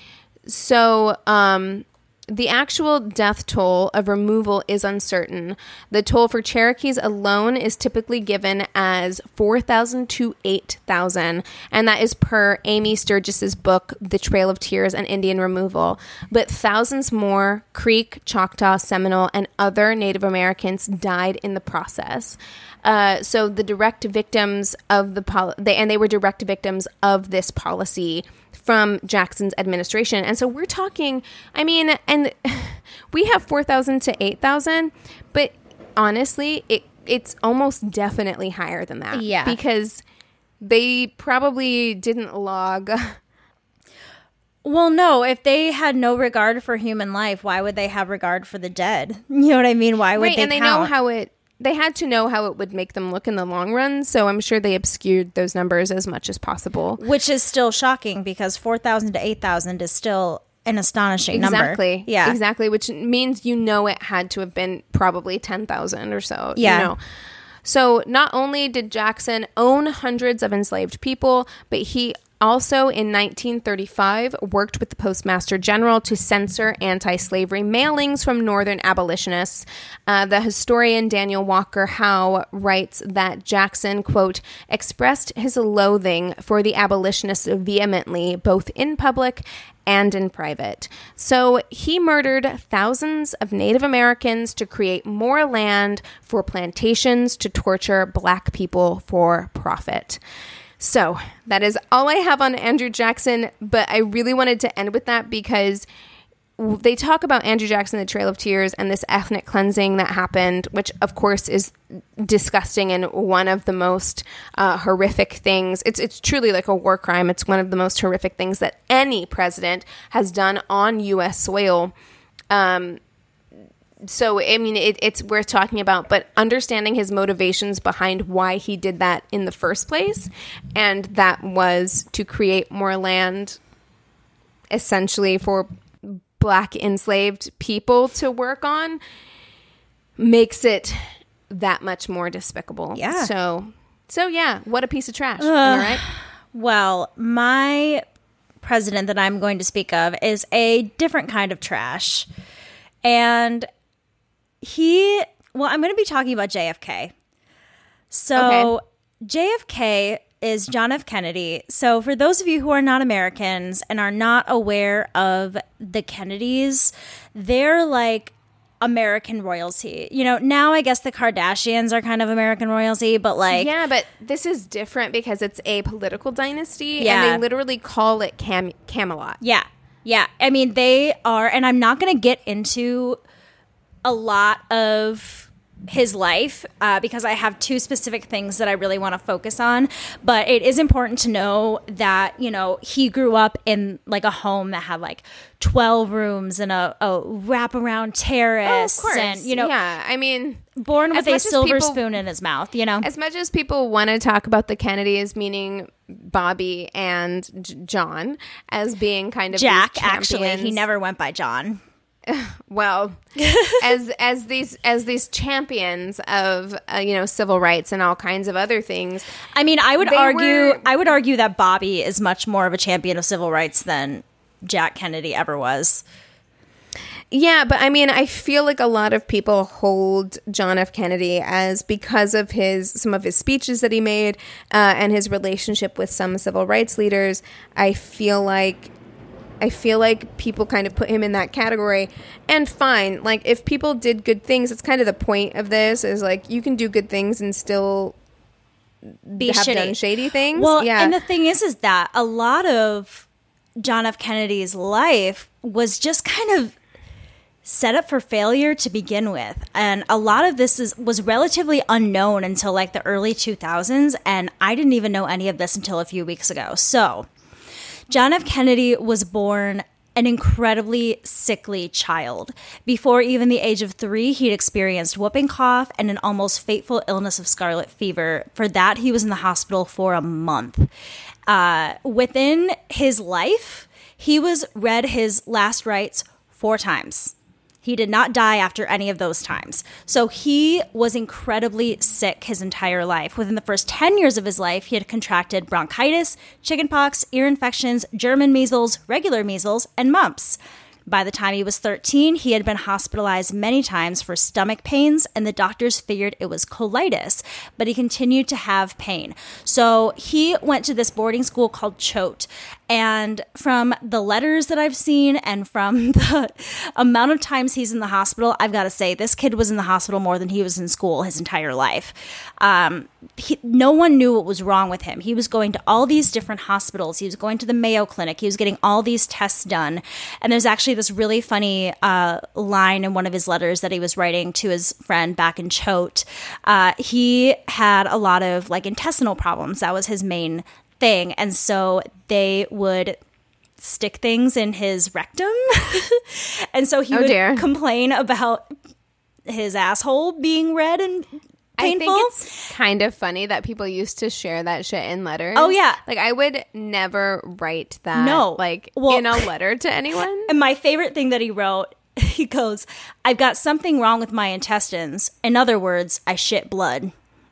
So, um, the actual death toll of removal is uncertain. The toll for Cherokees alone is typically given as four thousand to eight thousand, and that is per Amy Sturgis's book, The Trail of Tears and Indian Removal. But thousands more Creek, Choctaw, Seminole, and other Native Americans died in the process. Uh, so the direct victims of the pol- they, and they were direct victims of this policy from Jackson's administration. And so we're talking, I mean, and we have four thousand to eight thousand, but honestly, it it's almost definitely higher than that. Yeah. Because they probably didn't log. Well, no, if they had no regard for human life, why would they have regard for the dead? You know what I mean? Why would right, they and they count? know how it, they had to know how it would make them look in the long run, so I'm sure they obscured those numbers as much as possible. Which is still shocking because four thousand to eight thousand is still an astonishing exactly. number. Exactly. Yeah. Exactly, which means you know it had to have been probably ten thousand or so. Yeah. You know? So not only did Jackson own hundreds of enslaved people, but he also, in nineteen thirty-five, worked with the Postmaster General to censor anti-slavery mailings from Northern abolitionists. Uh, the historian Daniel Walker Howe writes that Jackson, quote, expressed his loathing for the abolitionists vehemently, both in public and in private. So he murdered thousands of Native Americans to create more land for plantations to torture Black people for profit. So that is all I have on Andrew Jackson, but I really wanted to end with that because they talk about Andrew Jackson, the Trail of Tears, and this ethnic cleansing that happened, which of course is disgusting and one of the most uh, horrific things. It's it's truly like a war crime. It's one of the most horrific things that any president has done on U S soil. Um, So, I mean, it, it's worth talking about, but understanding his motivations behind why he did that in the first place, and that was to create more land essentially for Black enslaved people to work on, makes it that much more despicable. Yeah. So, so yeah, what a piece of trash. Am I right? Well, my president that I'm going to speak of is a different kind of trash. And he, well, I'm going to be talking about J F K. So Okay. J F K is John F. Kennedy. So for those of you who are not Americans and are not aware of the Kennedys, they're like American royalty. You know, now I guess the Kardashians are kind of American royalty, but like... Yeah, but this is different because it's a political dynasty, Yeah. and they literally call it Cam- Camelot. Yeah. Yeah. I mean, they are, and I'm not going to get into a lot of his life uh, because I have two specific things that I really want to focus on. But it is important to know that, you know, he grew up in like a home that had like twelve rooms and a, a wraparound terrace. Oh, of course. And, you know, yeah, I mean, born with as a much as silver people- spoon in his mouth, you know? as much as people want to talk about the Kennedys, meaning Bobby and J- John, as being kind of Jack, these actually. He champions- never went by John. Well, as as these as these champions of uh, you know, civil rights and all kinds of other things. I mean, I would They argue were- I would argue that Bobby is much more of a champion of civil rights than Jack Kennedy ever was. Yeah, but I mean, I feel like a lot of people hold John F. Kennedy as, because of his some of his speeches that he made uh, and his relationship with some civil rights leaders. I feel like I feel like people kind of put him in that category. And fine, like if people did good things, it's kind of the point of this is like you can do good things and still Be have shitty. done shady things. Well, yeah. and the thing is, is that a lot of John F. Kennedy's life was just kind of set up for failure to begin with. And a lot of this is was relatively unknown until like the early two thousands. And I didn't even know any of this until a few weeks ago. So John F. Kennedy was born an incredibly sickly child. Before even the age of three, he'd experienced whooping cough and an almost fateful illness of scarlet fever. For that, he was in the hospital for a month. Uh, within his life, he was read his last rites four times. He did not die after any of those times. So he was incredibly sick his entire life. Within the first ten years of his life, he had contracted bronchitis, chickenpox, ear infections, German measles, regular measles, and mumps. By the time he was thirteen, he had been hospitalized many times for stomach pains, and the doctors figured it was colitis, but he continued to have pain. So he went to this boarding school called Choate, and from the letters that I've seen and from the amount of times he's in the hospital, I've got to say, this kid was in the hospital more than he was in school his entire life. Um, he, no one knew what was wrong with him. He was going to all these different hospitals. He was going to the Mayo Clinic. He was getting all these tests done. And there's actually this really funny uh, line in one of his letters that he was writing to his friend back in Choate. Uh, he had a lot of like intestinal problems. That was his main thing. And so they would stick things in his rectum. And so he oh, would dear. complain about his asshole being red and painful. I think it's kind of funny that people used to share that shit in letters. Oh, yeah. Like, I would never write that, No. like, Well, in a letter to anyone. And my favorite thing that he wrote, he goes, "I've got something wrong with my intestines. In other words, I shit blood."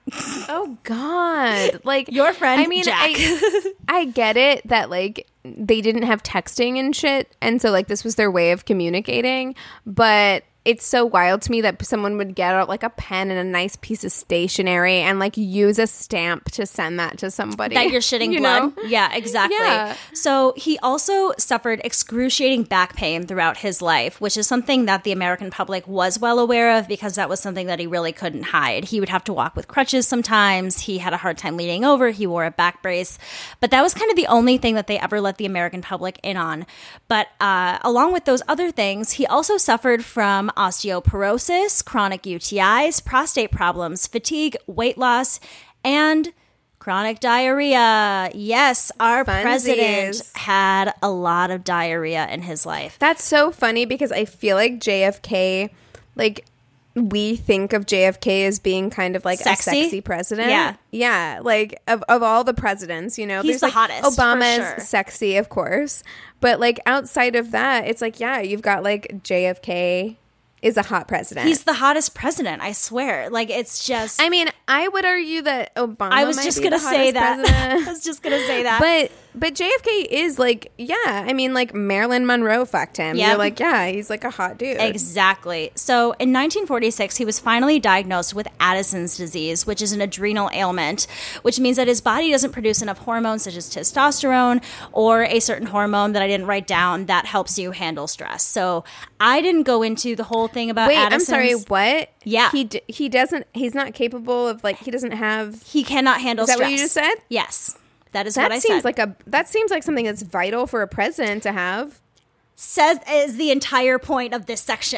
Oh, God. Like, Your friend, I mean, Jack. I, I get it that, like, they didn't have texting and shit. And so, like, this was their way of communicating. But it's so wild to me that someone would get out like a pen and a nice piece of stationery and like use a stamp to send that to somebody. That you're shitting you blood. know? Yeah, exactly. Yeah. So he also suffered excruciating back pain throughout his life, which is something that the American public was well aware of because that was something that he really couldn't hide. He would have to walk with crutches sometimes. He had a hard time leaning over. He wore a back brace. But that was kind of the only thing that they ever let the American public in on. But uh, along with those other things, he also suffered from osteoporosis, chronic U T Is, prostate problems, fatigue, weight loss, and chronic diarrhea. Yes, our Funsies. president had a lot of diarrhea in his life. That's so funny because I feel like J F K, like, we think of J F K as being kind of like Sexy? a sexy president. Yeah. Yeah. Like, of, of all the presidents, you know, He's there's the like hottest, for Obama's sure. sexy, of course. But like outside of that, it's like, yeah, you've got like J F K is a hot president. He's the hottest president, I swear. Like, it's just... I mean, I would argue that Obama I was might just be going to the say hottest that. president. I was just going to say that. But but J F K is like, yeah, I mean, like Marilyn Monroe fucked him. Yep. You're like, yeah, he's like a hot dude. Exactly. So in nineteen forty-six, he was finally diagnosed with Addison's disease, which is an adrenal ailment, which means that his body doesn't produce enough hormones such as testosterone or a certain hormone that I didn't write down that helps you handle stress. So I didn't go into the whole thing about Wait, Addison's. I'm sorry, what? Yeah. He d- he doesn't, he's not capable of like, he doesn't have, He cannot handle is that stress. what you just said? Yes. That is what I That seems said. like a, that seems like something that's vital for a president to have. Says is the entire point of this section.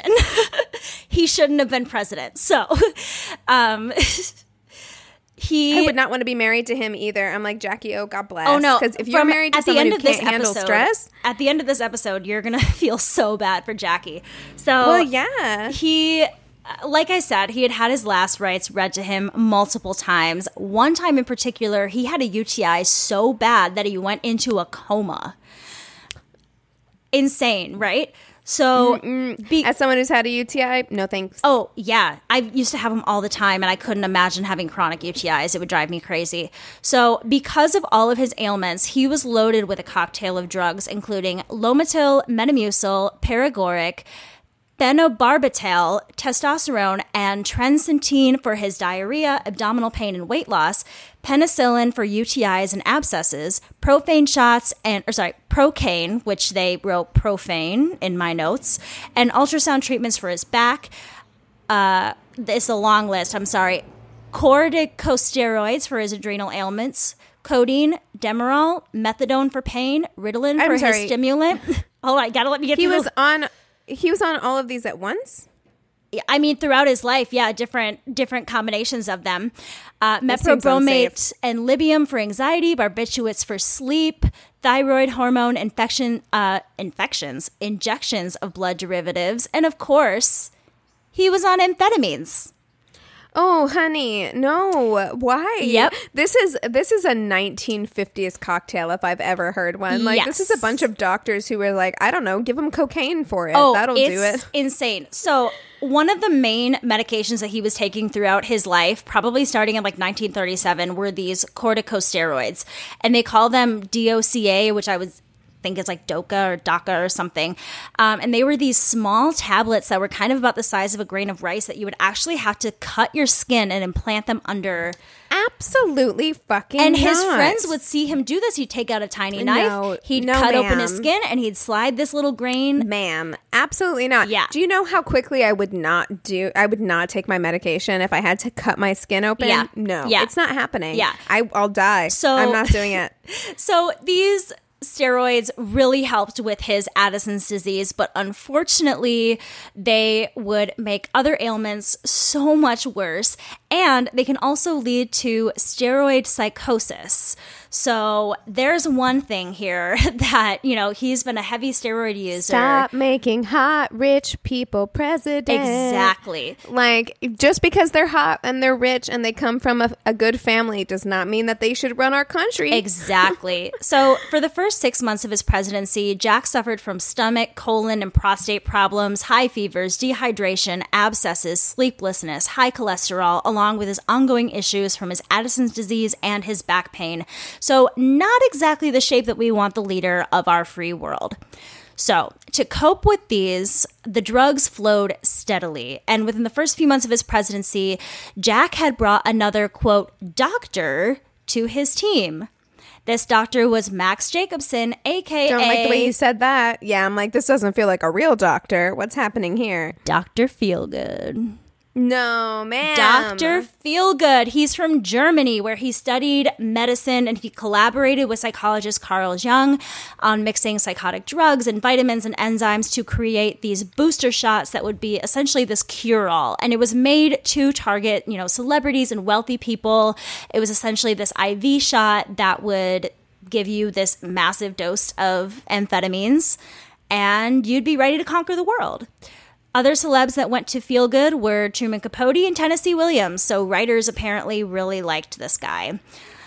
He shouldn't have been president. So, um, he. I would not want to be married to him either. I'm like, Jackie O, God bless. Oh no! Because if you're From- married to at the someone end who of this can't handle episode, stress, at the end of this episode, you're gonna feel so bad for Jackie. So, well, yeah. he. Like I said, he had had his last rites read to him multiple times. One time in particular, he had a U T I so bad that he went into a coma. Insane, right? So, be- As someone who's had a U T I, no thanks. oh, yeah. I used to have them all the time, and I couldn't imagine having chronic U T Is. It would drive me crazy. So, because of all of his ailments, he was loaded with a cocktail of drugs, including Lomotil, Metamucil, Paregoric, phenobarbital, testosterone, and transcendine for his diarrhea, abdominal pain, and weight loss, penicillin for U T Is and abscesses, profane shots, and, or sorry, procaine, which they wrote profane in my notes, and ultrasound treatments for his back. Uh, it's a long list, I'm sorry. Corticosteroids for his adrenal ailments, codeine, Demerol, methadone for pain, Ritalin I'm for sorry. his stimulant. Hold on, gotta let me get He through was the- on, he was on all of these at once? I mean, throughout his life, yeah, different different combinations of them. Uh, This seems meprobromate unsafe. and Libium for anxiety, barbiturates for sleep, thyroid hormone infection, uh, infections, injections of blood derivatives, and of course, he was on amphetamines. Oh, honey, no. Why? Yep. This is this is a nineteen fifties cocktail if I've ever heard one. Like, Yes. this is a bunch of doctors who were like, I don't know, give him cocaine for it. Oh, That'll it's do it. insane. So one of the main medications that he was taking throughout his life, probably starting in like nineteen thirty-seven, were these corticosteroids. And they call them D O C A, which I was think it's like Doca or DACA or something. Um, and they were these small tablets that were kind of about the size of a grain of rice that you would actually have to cut your skin and implant them under. Absolutely fucking And his not. friends would see him do this. He'd take out a tiny knife, No, he'd no, cut open his ma'am. skin, and he'd slide this little grain. Ma'am, absolutely not. Yeah. Do you know how quickly I would not do? I would not take my medication if I had to cut my skin open. Yeah. No, Yeah. it's not happening. Yeah. I, I'll die. So- I'm not doing it. So these steroids really helped with his Addison's disease, but unfortunately, they would make other ailments so much worse, and they can also lead to steroid psychosis. So there's one thing here that, you know, he's been a heavy steroid user. Stop making hot, rich people president. Exactly. Like, just because they're hot and they're rich and they come from a, a good family does not mean that they should run our country. Exactly. So for the first six months of his presidency, Jack suffered from stomach, colon, and prostate problems, high fevers, dehydration, abscesses, sleeplessness, high cholesterol, along with his ongoing issues from his Addison's disease and his back pain. So not exactly the shape that we want the leader of our free world. So, to cope with these, the drugs flowed steadily. And within the first few months of his presidency, Jack had brought another, quote, doctor to his team. This doctor was Max Jacobson, a k a. Don't like the way you said that. Yeah, I'm like, this doesn't feel like a real doctor. What's happening here? Doctor Feelgood. No, man. Doctor Feelgood. He's from Germany, where he studied medicine, and he collaborated with psychologist Carl Jung on mixing psychotic drugs and vitamins and enzymes to create these booster shots that would be essentially this cure-all. And it was made to target, you know, celebrities and wealthy people. It was essentially this I V shot that would give you this massive dose of amphetamines, and you'd be ready to conquer the world. Other celebs that went to Feelgood were Truman Capote and Tennessee Williams, so writers apparently really liked this guy.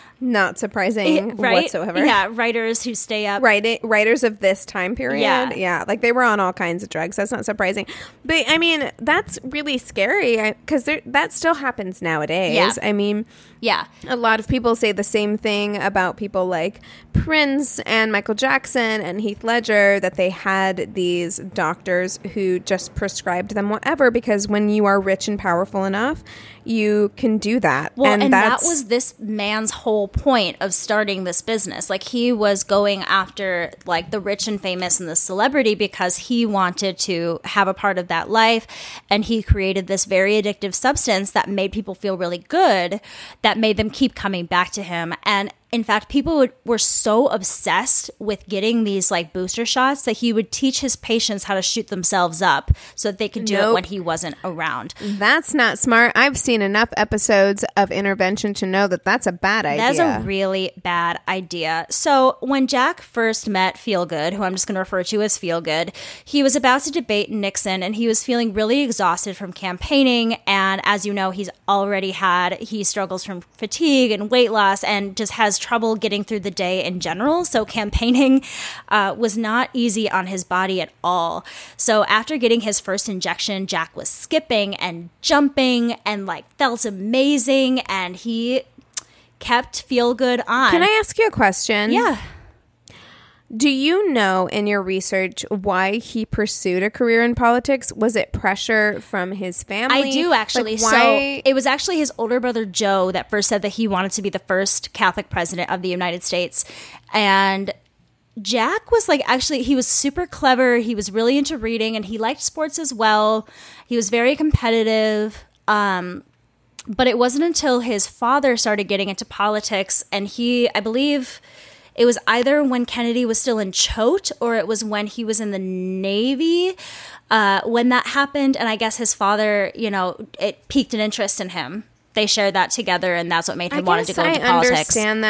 Not surprising Right? whatsoever. Yeah, writers who stay up. Write writers of this time period. Yeah. Yeah. Like they were on all kinds of drugs. That's not surprising. But I mean, that's really scary because that still happens nowadays. Yeah. I mean, Yeah. a lot of people say the same thing about people like Prince and Michael Jackson and Heath Ledger, that they had these doctors who just prescribed them whatever, because when you are rich and powerful enough, you can do that. Well, and, and that that's, was this man's whole point of starting this business. Like, he was going after, like, the rich and famous and the celebrity because he wanted to have a part of that life. And he created this very addictive substance that made people feel really good, that made them keep coming back to him. And in fact, people would, were so obsessed with getting these like booster shots that he would teach his patients how to shoot themselves up so that they could do Nope. it when he wasn't around. That's not smart. I've seen enough episodes of Intervention to know that that's a bad idea. That's a really bad idea. So when Jack first met Feelgood, who I'm just going to refer to as Feelgood, he was about to debate Nixon, and he was feeling really exhausted from campaigning. And as you know, he's already had, he struggles from fatigue and weight loss and just has trouble getting through the day in general. So campaigning uh, was not easy on his body at all. So after getting his first injection, Jack was skipping and jumping and like felt amazing, and he kept Feelgood on. Can I ask you a question? Yeah. Do you know in your research why he pursued a career in politics? Was it pressure from his family? I do actually. Like, why? So it was actually his older brother Joe that first said that he wanted to be the first Catholic president of the United States. And Jack was like, actually, he was super clever. He was really into reading, and he liked sports as well. He was very competitive. Um, but it wasn't until his father started getting into politics, and he, I believe, it was either when Kennedy was still in Choate or it was when he was in the Navy uh, when that happened. And I guess his father, you know, it piqued an interest in him. They shared that together, and that's what made him I want to guess go into I politics. understand that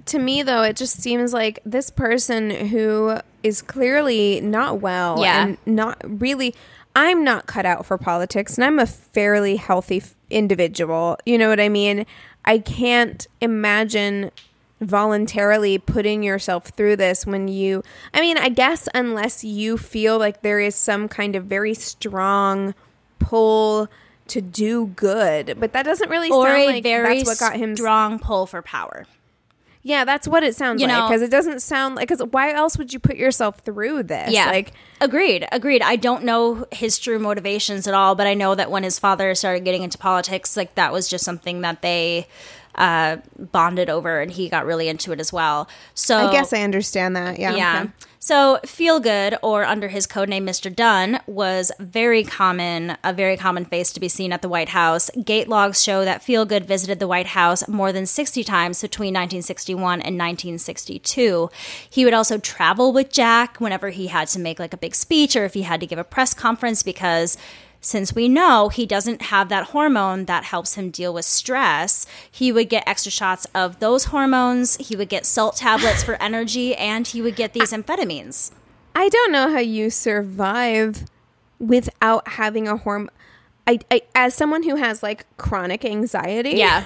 to me, though, it just seems like this person who is clearly not well Yeah. and not really... I'm not cut out for politics, and I'm a fairly healthy f- individual. You know what I mean? I can't imagine voluntarily putting yourself through this when you... I mean, I guess unless you feel like there is some kind of very strong pull to do good. But that doesn't really Or sound a like very that's what got him... strong pull for power. Yeah, that's what it sounds You like. know- Because it doesn't sound like... Because why else would you put yourself through this? Yeah. Like... Agreed. Agreed. I don't know his true motivations at all, but I know that when his father started getting into politics, like that was just something that they uh, bonded over, and he got really into it as well. So I guess I understand that. Yeah. yeah. okay. So Feelgood, or under his codename Mister Dunn, was very common, a very common face to be seen at the White House. Gate logs show that Feelgood visited the White House more than sixty times between nineteen sixty-one and nineteen sixty-two. He would also travel with Jack whenever he had to make like a big speech or if he had to give a press conference, because since we know he doesn't have that hormone that helps him deal with stress, he would get extra shots of those hormones, he would get salt tablets for energy, and he would get these amphetamines. I don't know how you survive without having a hormone. I, I, as someone who has like chronic anxiety, Yeah.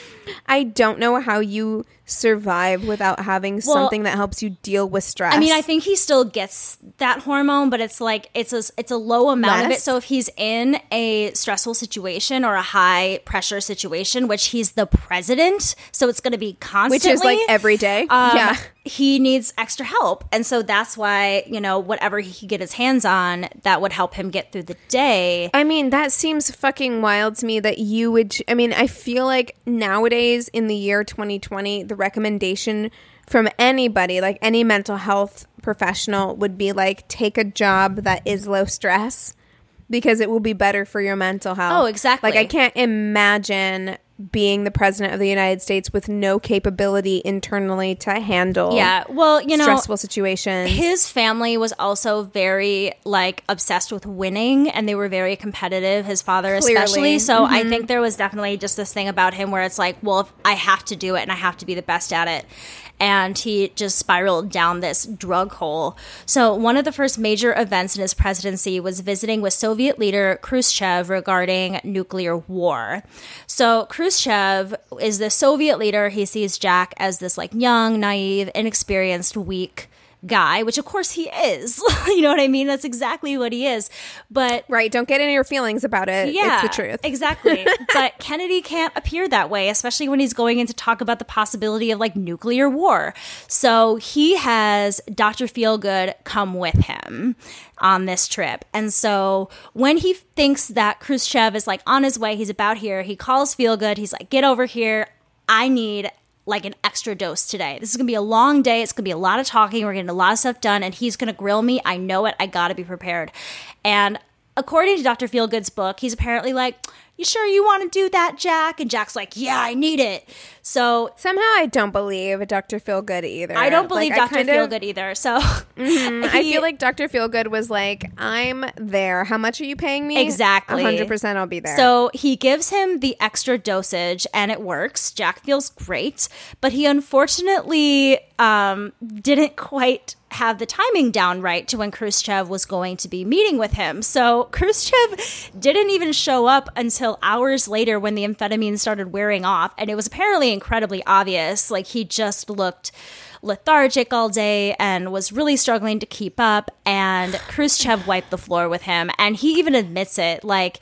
I don't know how you survive without having something that helps you deal with stress. I mean, I think he still gets that hormone, but it's like it's a it's a low amount of it. Less? So if he's in a stressful situation or a high pressure situation, which he's the president, so it's going to be constantly, which is like every day. um, yeah. he needs extra help, and so that's why, you know, whatever he could get his hands on that would help him get through the day. I mean, that seems fucking wild to me that you would... I mean, I feel like nowadays in the year twenty twenty, the recommendation from anybody, like any mental health professional, would be like, take a job that is low stress because it will be better for your mental health. Oh, exactly. Like, I can't imagine being the president of the United States with no capability internally to handle Yeah, well, you know, stressful situations. his family was also very like obsessed with winning, and they were very competitive, his father especially. Clearly. So I think there was definitely just this thing about him where it's like, well, if I have to do it and I have to be the best at it. And he just spiraled down this drug hole. So one of the first major events in his presidency was visiting with Soviet leader Khrushchev regarding nuclear war. So Khrushchev is the Soviet leader. He sees Jack as this like young, naive, inexperienced, weak guy, which of course he is. You know what I mean? That's exactly what he is. But Right, don't get into your feelings about it. yeah, It's the truth. Exactly. But Kennedy can't appear that way, especially when he's going in to talk about the possibility of like nuclear war. So he has Doctor Feelgood come with him on this trip. And so when he thinks that Khrushchev is like on his way, he's about here, he calls Feelgood. He's like, get over here. I need like an extra dose today. This is going to be a long day. It's going to be a lot of talking. We're getting a lot of stuff done, and he's going to grill me. I know it. I got to be prepared. And according to Doctor Feelgood's book, he's apparently like, you sure you want to do that, Jack? And Jack's like, yeah, I need it. So Somehow I don't believe Doctor Feelgood either. I don't believe Like, I Doctor kind of- Feelgood either. So Mhm. I he- feel like Doctor Feelgood was like, I'm there. How much are you paying me? Exactly. one hundred percent I'll be there. So he gives him the extra dosage, and it works. Jack feels great, but he unfortunately um, didn't quite have the timing down right to when Khrushchev was going to be meeting with him. So Khrushchev didn't even show up until hours later when the amphetamine started wearing off, and it was apparently incredibly obvious. Like, he just looked lethargic all day and was really struggling to keep up, and Khrushchev wiped the floor with him, and he even admits it. Like,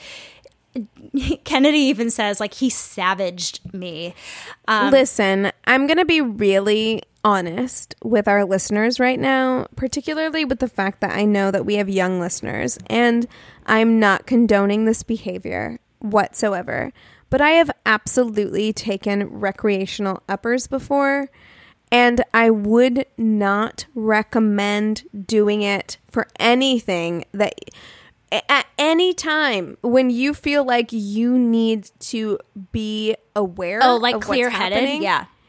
Kennedy even says, like, he savaged me. Um, Listen, I'm going to be really honest with our listeners right now, particularly with the fact that I know that we have young listeners, and I'm not condoning this behavior whatsoever. But I have absolutely taken recreational uppers before, and I would not recommend doing it for anything that... At any time when you feel like you need to be aware oh, like of what's clear-headed? happening, Yeah.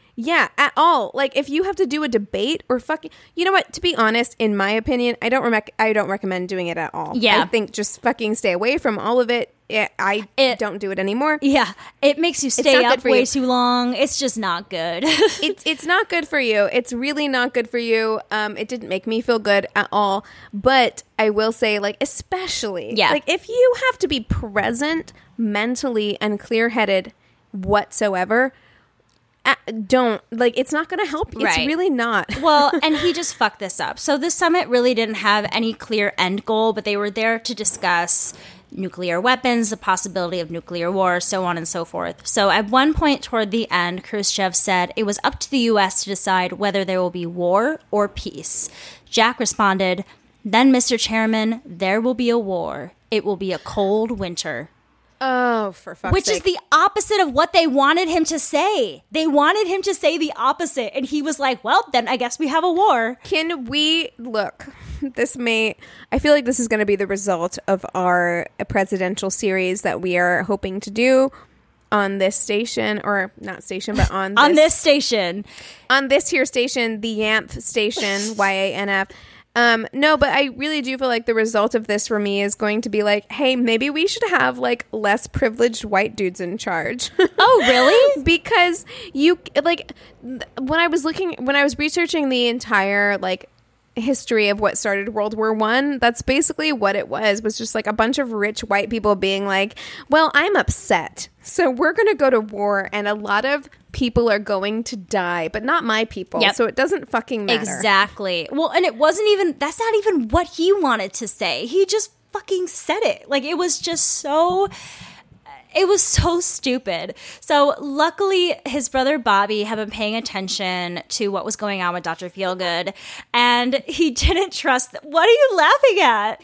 Yeah, at all. Like, if you have to do a debate or fucking, you know what? To be honest, in my opinion, I don't rec- I don't recommend doing it at all. Yeah. I think just fucking stay away from all of it. It I It- don't do it anymore. Yeah, it makes you stay not good up for way you. too long. It's just not good. it's it's not good for you. It's really not good for you. Um, it didn't make me feel good at all. But I will say, like, especially, Yeah. like, if you have to be present mentally and clear-headed whatsoever, uh, don't, like, it's not going to help. It's Right. really not. Well, and he just fucked this up. So this summit really didn't have any clear end goal, but they were there to discuss nuclear weapons, the possibility of nuclear war, so on and so forth. So at one point toward the end, Khrushchev said it was up to the U S to decide whether there will be war or peace. Jack responded, "Then, Mister Chairman, there will be a war. It will be a cold winter." Oh, for fuck's Which sake. is the opposite of what they wanted him to say. They wanted him to say the opposite. And he was like, well, then I guess we have a war. Can we look? This may, I feel like this is going to be the result of our presidential series that we are hoping to do on this station, or not station, but on this, On this station. on this here station, the YANF station, Y A N F. Um, no, but I really do feel like the result of this for me is going to be like, hey, maybe we should have like less privileged white dudes in charge. Oh, really? Because you, like, th- when I was looking, when I was researching the entire like history of what started World War One, that's basically what it was. Was just like a bunch of rich white people being like, well, I'm upset, so we're going to go to war, and a lot of people are going to die, but not my people. Yep. So it doesn't fucking matter. Exactly. Well, and it wasn't even, that's not even what he wanted to say. He just fucking said it. Like, it was just so... It was so stupid. So luckily, his brother Bobby had been paying attention to what was going on with Doctor Feelgood, and he didn't trust. Th- what are you laughing at?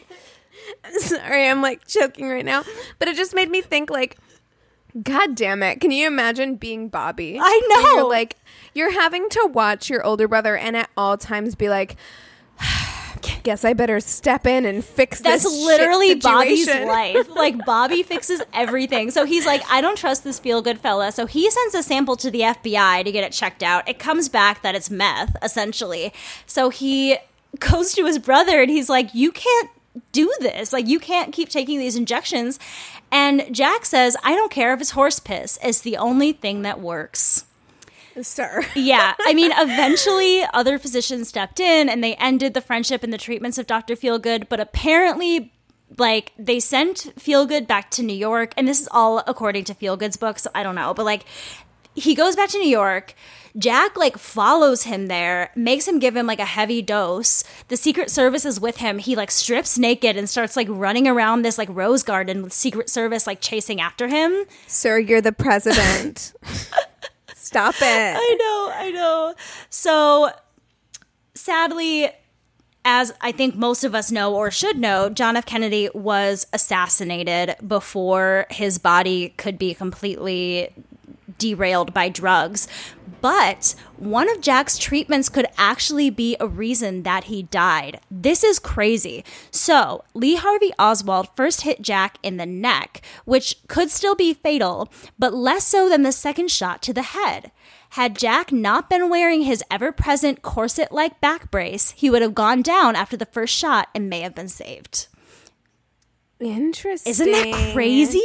Sorry, I'm like choking right now, but it just made me think like, God damn it. Can you imagine being Bobby? I know. Where You're like, you're having to watch your older brother and at all times be like, guess I better step in and fix That's this literally shit Bobby's situation. life. Like, Bobby fixes everything. So he's like, I don't trust this feel-good fella. So he sends a sample to the F B I to get it checked out. It comes back that it's meth, essentially. So he goes to his brother and he's like, you can't do this. Like, you can't keep taking these injections. And Jack says, I don't care if it's horse piss. It's the only thing that works. Sir. Yeah. I mean, eventually other physicians stepped in and they ended the friendship and the treatments of Doctor Feelgood. But apparently, like, they sent Feelgood back to New York. And this is all according to Feelgood's book, so I don't know. But, like, he goes back to New York. Jack, like, follows him there, makes him give him, like, a heavy dose. The Secret Service is with him. He, like, strips naked and starts, like, running around this, like, rose garden with Secret Service, like, chasing after him. Sir, you're the president. Stop it. I know, I know. So, sadly, as I think most of us know or should know, John F. Kennedy was assassinated before his body could be completely derailed by drugs. But one of Jack's treatments could actually be a reason that he died. This is crazy. So, Lee Harvey Oswald first hit Jack in the neck, which could still be fatal, but less so than the second shot to the head. Had Jack not been wearing his ever-present corset-like back brace, he would have gone down after the first shot and may have been saved. Interesting. Isn't that crazy?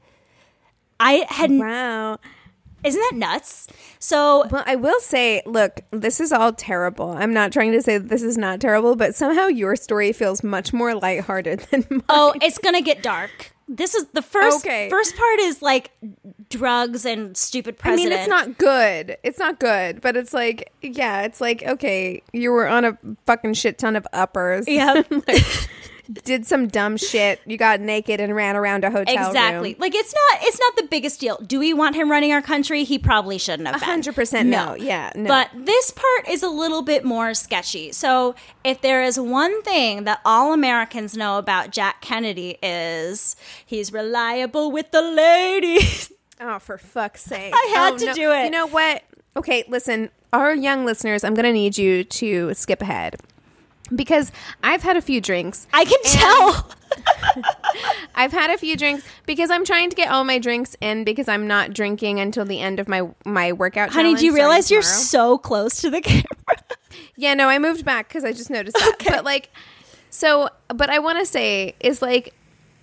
I had... Wow. Isn't that nuts? So, Well, I will say, look, this is all terrible. I'm not trying to say that this is not terrible, but somehow your story feels much more lighthearted than mine. oh, it's gonna get dark. This is the first. Okay. First part is like drugs and stupid I president. mean, it's not good. It's not good, but it's like, yeah, it's like, okay, you were on a fucking shit ton of uppers. Yeah. Like, did some dumb shit. You got naked and ran around a hotel Exactly. room. Like, it's not. It's not the biggest deal. Do we want him running our country? He probably shouldn't have A been. hundred percent no. Yeah, no. But this part is a little bit more sketchy. So, if there is one thing that all Americans know about Jack Kennedy is he's reliable with the ladies. Oh, for fuck's sake. I had Oh, to no. do it. You know what? Okay, listen, our young listeners, I'm going to need you to skip ahead because I've had a few drinks. I can tell. I've had a few drinks because I'm trying to get all my drinks in because I'm not drinking until the end of my my workout. Honey, do you starting realize you're tomorrow. so close to the camera? Yeah, no, I moved back because I just noticed that. Okay. But like, so, but I want to say is like,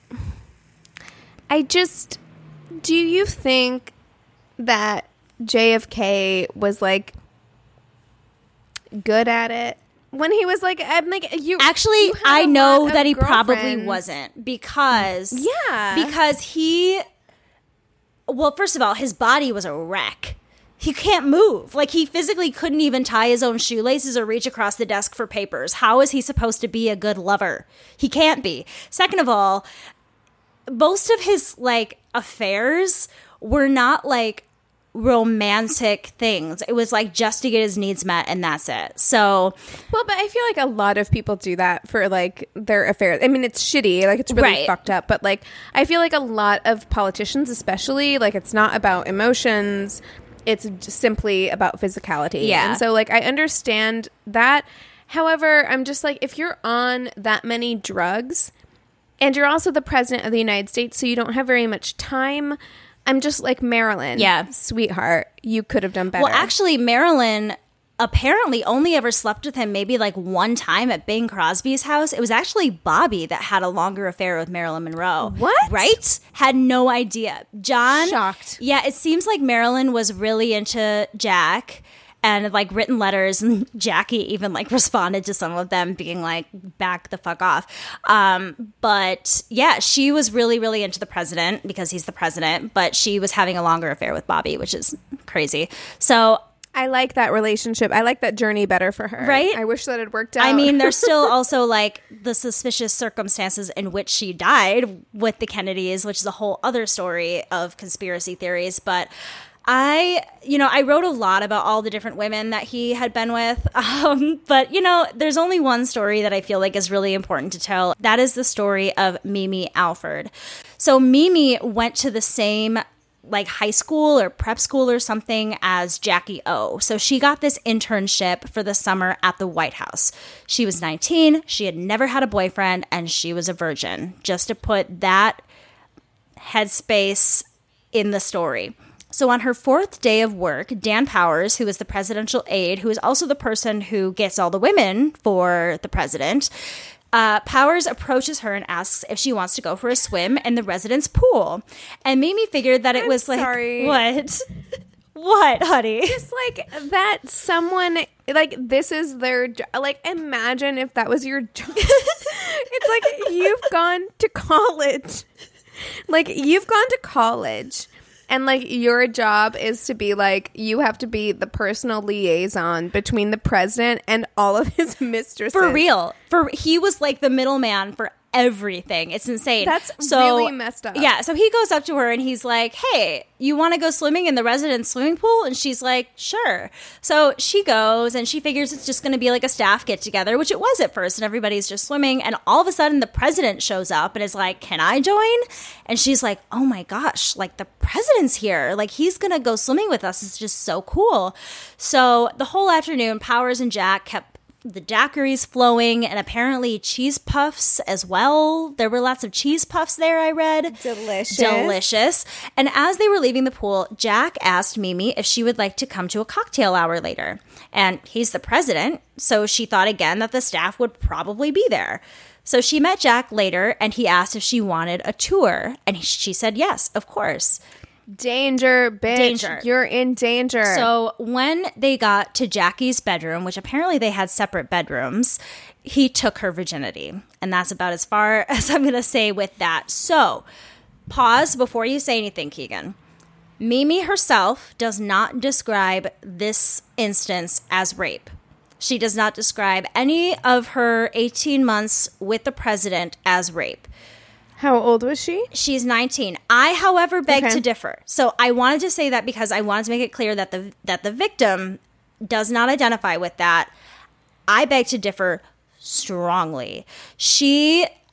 I just, do you think that J F K was like good at it? When he was like, I'm like, you Actually, you had I a know lot that of he probably girlfriends. wasn't because Yeah. because he well, first of all, his body was a wreck. He can't move. Like, he physically couldn't even tie his own shoelaces or reach across the desk for papers. How is he supposed to be a good lover? He can't be. Second of all, most of his like affairs were not like romantic things. It was like just to get his needs met, and that's it. So, Well, but I feel like a lot of people do that for like their affairs. I mean, it's shitty, like it's really Right. fucked up. But like, I feel like a lot of politicians, especially, like it's not about emotions. It's just simply about physicality. Yeah. And so, like, I understand that. However, I'm just like, if you're on that many drugs, and you're also the president of the United States, so you don't have very much time. I'm just like, Marilyn, Yeah. sweetheart, you could have done better. well, actually, Marilyn apparently only ever slept with him maybe like one time at Bing Crosby's house. It was actually Bobby that had a longer affair with Marilyn Monroe. What? Right? Had no idea. John. Shocked. Yeah, it seems like Marilyn was really into Jack and had, like, written letters, and Jackie even like responded to some of them being like, back the fuck off. Um, but yeah, she was really, really into the president because he's the president, but she was having a longer affair with Bobby, which is crazy. So I like that relationship. I like that journey better for her. Right? I wish that had worked out. I mean, there's still also like the suspicious circumstances in which she died with the Kennedys, which is a whole other story of conspiracy theories. But I, you know, I wrote a lot about all the different women that he had been with. Um, but, you know, there's only one story that I feel like is really important to tell. That is the story of Mimi Alford. So Mimi went to the same like high school or prep school or something as Jackie O. So she got this internship for the summer at the White House. She was nineteen, she had never had a boyfriend, and she was a virgin, just to put that headspace in the story. So on her fourth day of work, Dan Powers, who is the presidential aide, who is also the person who gets all the women for the president, Uh, Powers approaches her and asks if she wants to go for a swim in the residence pool. And Mimi figured that it I'm was like, sorry. what? What, honey? Just like that someone, like, this is their jo- like, imagine if that was your job. It's like, you've gone to college. Like, you've gone to college. And, like, your job is to be, like, you have to be the personal liaison between the president and all of his mistresses. For real. For he was like the middleman for everything. It's insane. That's so, really messed up. Yeah. So he goes up to her and he's like, hey, you want to go swimming in the residence swimming pool? And she's like, sure. So she goes and she figures it's just going to be like a staff get together, which it was at first. And everybody's just swimming. And all of a sudden the president shows up and is like, can I join? And she's like, oh my gosh, like the president's here. Like he's going to go swimming with us. It's just so cool. So the whole afternoon, Powers and Jack kept the daiquiris flowing and apparently cheese puffs as well. There were lots of cheese puffs there, I read. Delicious. Delicious. And as they were leaving the pool, Jack asked Mimi if she would like to come to a cocktail hour later. And he's the president, so she thought again that the staff would probably be there. So she met Jack later and he asked if she wanted a tour. And he, she said yes, of course. Danger, bitch. Danger. You're in danger. So when they got to Jackie's bedroom, which apparently they had separate bedrooms, he took her virginity. And that's about as far as I'm going to say with that. So pause before you say anything, Keegan. Mimi herself does not describe this instance as rape. She does not describe any of her eighteen months with the president as rape. How old was she? She's nineteen. I, however, beg Okay. to differ. So I wanted to say that because I wanted to make it clear that the that the victim does not identify with that. I beg to differ strongly. She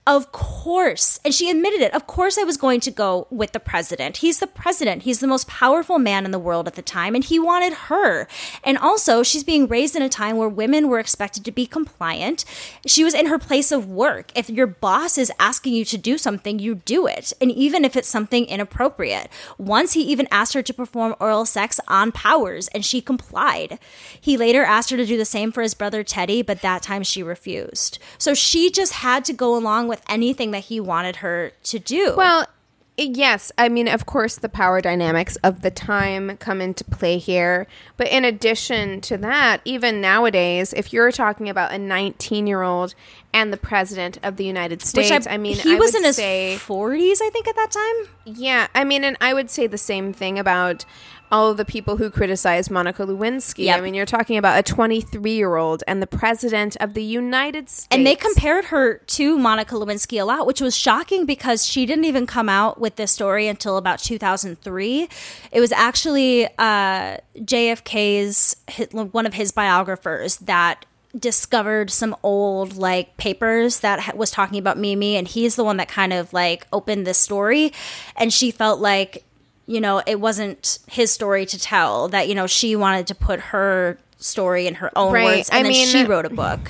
Of course. And she admitted it. Of course I was going to go with the president. He's the president. He's the most powerful man in the world at the time, and he wanted her. And also, she's being raised in a time where women were expected to be compliant. She was in her place of work. If your boss is asking you to do something, you do it. And even if it's something inappropriate. Once he even asked her to perform oral sex on Powers, and she complied. He later asked her to do the same for his brother Teddy, but that time she refused. So she just had to go along with with anything that he wanted her to do. Well, yes. I mean, of course, the power dynamics of the time come into play here. But in addition to that, even nowadays, if you're talking about a nineteen-year-old and the president of the United States, Which I, I mean, he I was would in his say, forties, I think, at that time. Yeah. I mean, and I would say the same thing about all of the people who criticize Monica Lewinsky. Yep. I mean, you're talking about a twenty-three-year-old and the president of the United States. And they compared her to Monica Lewinsky a lot, which was shocking because she didn't even come out with this story until about two thousand three. It was actually uh, J F K's, one of his biographers that discovered some old like papers that was talking about Mimi, and he's the one that kind of like opened this story. And she felt like, you know, it wasn't his story to tell, that, you know, she wanted to put her story in her own Right. words, and I then mean, she wrote a book.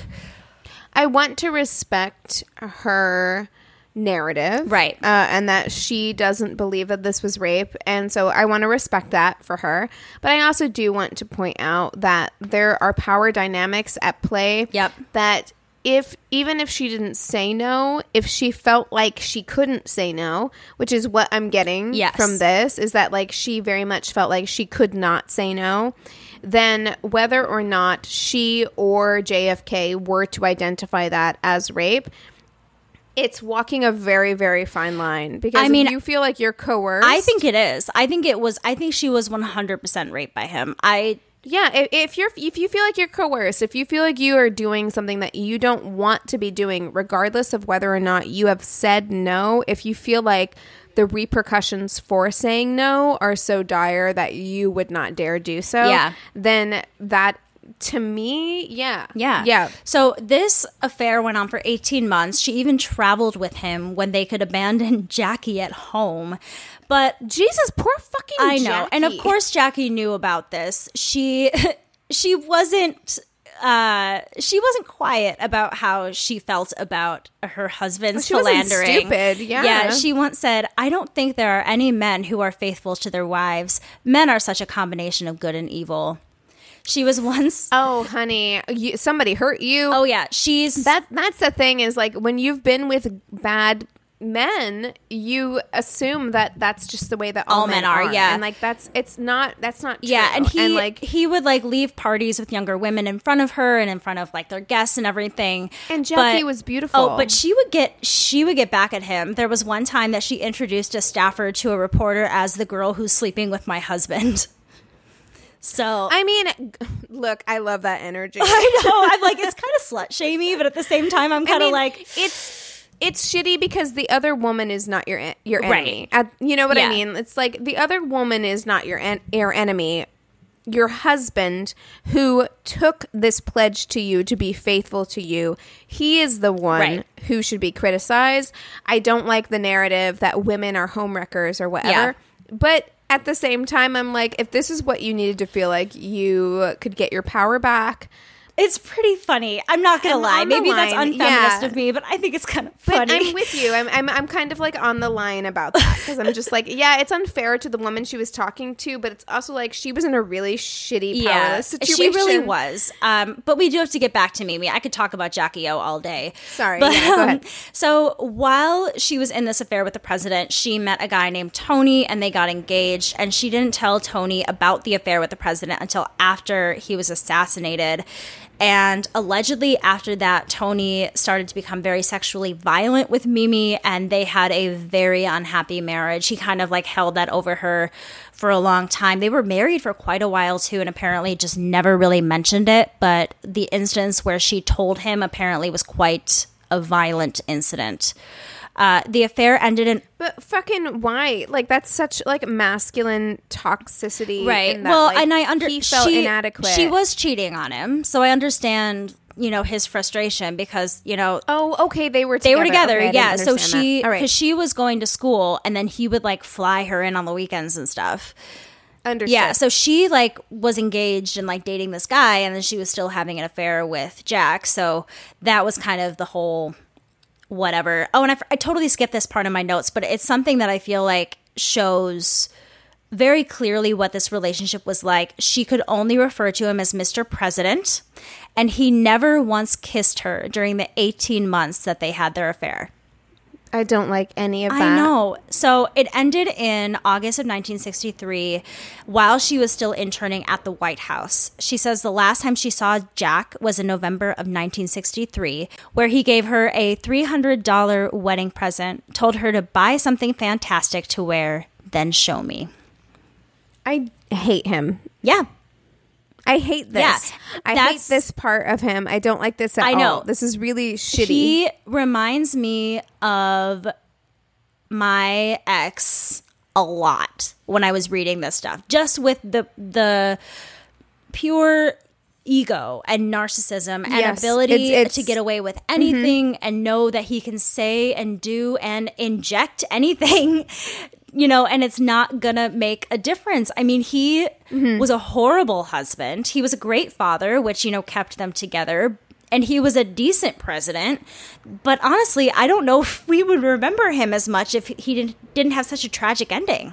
I want to respect her narrative. Right. Uh, and that she doesn't believe that this was rape. And so I want to respect that for her. But I also do want to point out that there are power dynamics at play. Yep. That if, even if she didn't say no, if she felt like she couldn't say no, which is what I'm getting Yes. from this, is that like she very much felt like she could not say no, then whether or not she or J F K were to identify that as rape, it's walking a very, very fine line. Because I mean, if you feel like you're coerced, I think it is. I think it was. I think she was one hundred percent raped by him. I yeah, if, if you're if you feel like you're coerced, if you feel like you are doing something that you don't want to be doing, regardless of whether or not you have said no, if you feel like the repercussions for saying no are so dire that you would not dare do so, Yeah. then that, to me, yeah. Yeah. Yeah. So this affair went on for eighteen months. She even traveled with him when they could abandon Jackie at home. But Jesus, poor fucking I know. Jackie. And of course Jackie knew about this. She she wasn't uh she wasn't quiet about how she felt about her husband's She wasn't philandering. stupid, yeah. Yeah, she once said, "I don't think there are any men who are faithful to their wives. Men are such a combination of good and evil." She was once Oh, honey, you, somebody hurt you. Oh yeah, she's That that's the thing, is like when you've been with bad men, you assume that that's just the way that all, All men are, yeah. and like that's it's not that's not true. Yeah, and he like he would like leave parties with younger women in front of her and in front of like their guests and everything. And Jackie But- was beautiful. Oh, but she would get she would get back at him. There was one time that she introduced a staffer to a reporter as the girl who's sleeping with my husband. So I mean, look, I love that energy. I know, I'm like, it's kind of slut shamey, but at the same time, I'm I kind of mean, like, it's it's shitty because the other woman is not your en- your Right. enemy. At, you know what Yeah. I mean? It's like the other woman is not your en- your enemy. Your husband, who took this pledge to you to be faithful to you, he is the one Right. who should be criticized. I don't like the narrative that women are homewreckers or whatever. Yeah. But at the same time, I'm like, if this is what you needed to feel like you could get your power back. it's pretty funny. I'm not gonna I'm lie. on the Maybe that's line, unfeminist yeah. of me, but I think it's kind of But funny. I'm with you. I'm, I'm I'm kind of like on the line about that because I'm just like, yeah, it's unfair to the woman she was talking to, but it's also like she was in a really shitty, powerless situation. she really was. Um, but we do have to get back to Mimi. I could talk about Jackie O all day. Sorry, But, yeah, go um, ahead. So while she was in this affair with the president, she met a guy named Tony, and they got engaged. And she didn't tell Tony about the affair with the president until after he was assassinated. And allegedly after that, Tony started to become very sexually violent with Mimi, and they had a very unhappy marriage. He kind of like held that over her for a long time. They were married for quite a while too, and apparently just never really mentioned it. But the instance where she told him apparently was quite a violent incident. Uh, the affair ended in But fucking why? Like that's such like masculine toxicity, right. in that, Well, like, and I under he felt she, inadequate. She was cheating on him, so I understand you know, his frustration because, you know, Oh, okay. They were they together. were together. Okay, I yeah. didn't So understand she, that. All because right. she was going to school and then he would like fly her in on the weekends and stuff. Understood. Yeah. So she like was engaged and like dating this guy and then she was still having an affair with Jack. So that was kind of the whole whatever. Oh, and I, I totally skipped this part of my notes, but it's something that I feel like shows very clearly what this relationship was like. She could only refer to him as Mister President, and he never once kissed her during the eighteen months that they had their affair. I don't like any of that. I know. So it ended in August of nineteen sixty-three while she was still interning at the White House. She says the last time she saw Jack was in November of nineteen sixty-three, where he gave her a three hundred dollars wedding present, told her to buy something fantastic to wear, then show me. I hate him. Yeah. I hate this. Yeah, I hate that's- this part of him. I don't like this at I all. know. This is really shitty. He reminds me of my ex a lot when I was reading this stuff, just with the the pure ego and narcissism and Yes, ability it's- it's- to get away with anything mm-hmm. and know that he can say and do and inject anything. You know, and it's not gonna make a difference. I mean, he mm-hmm. was a horrible husband. He was a great father, which, you know, kept them together. And he was a decent president. But honestly, I don't know if we would remember him as much if he didn't, didn't have such a tragic ending.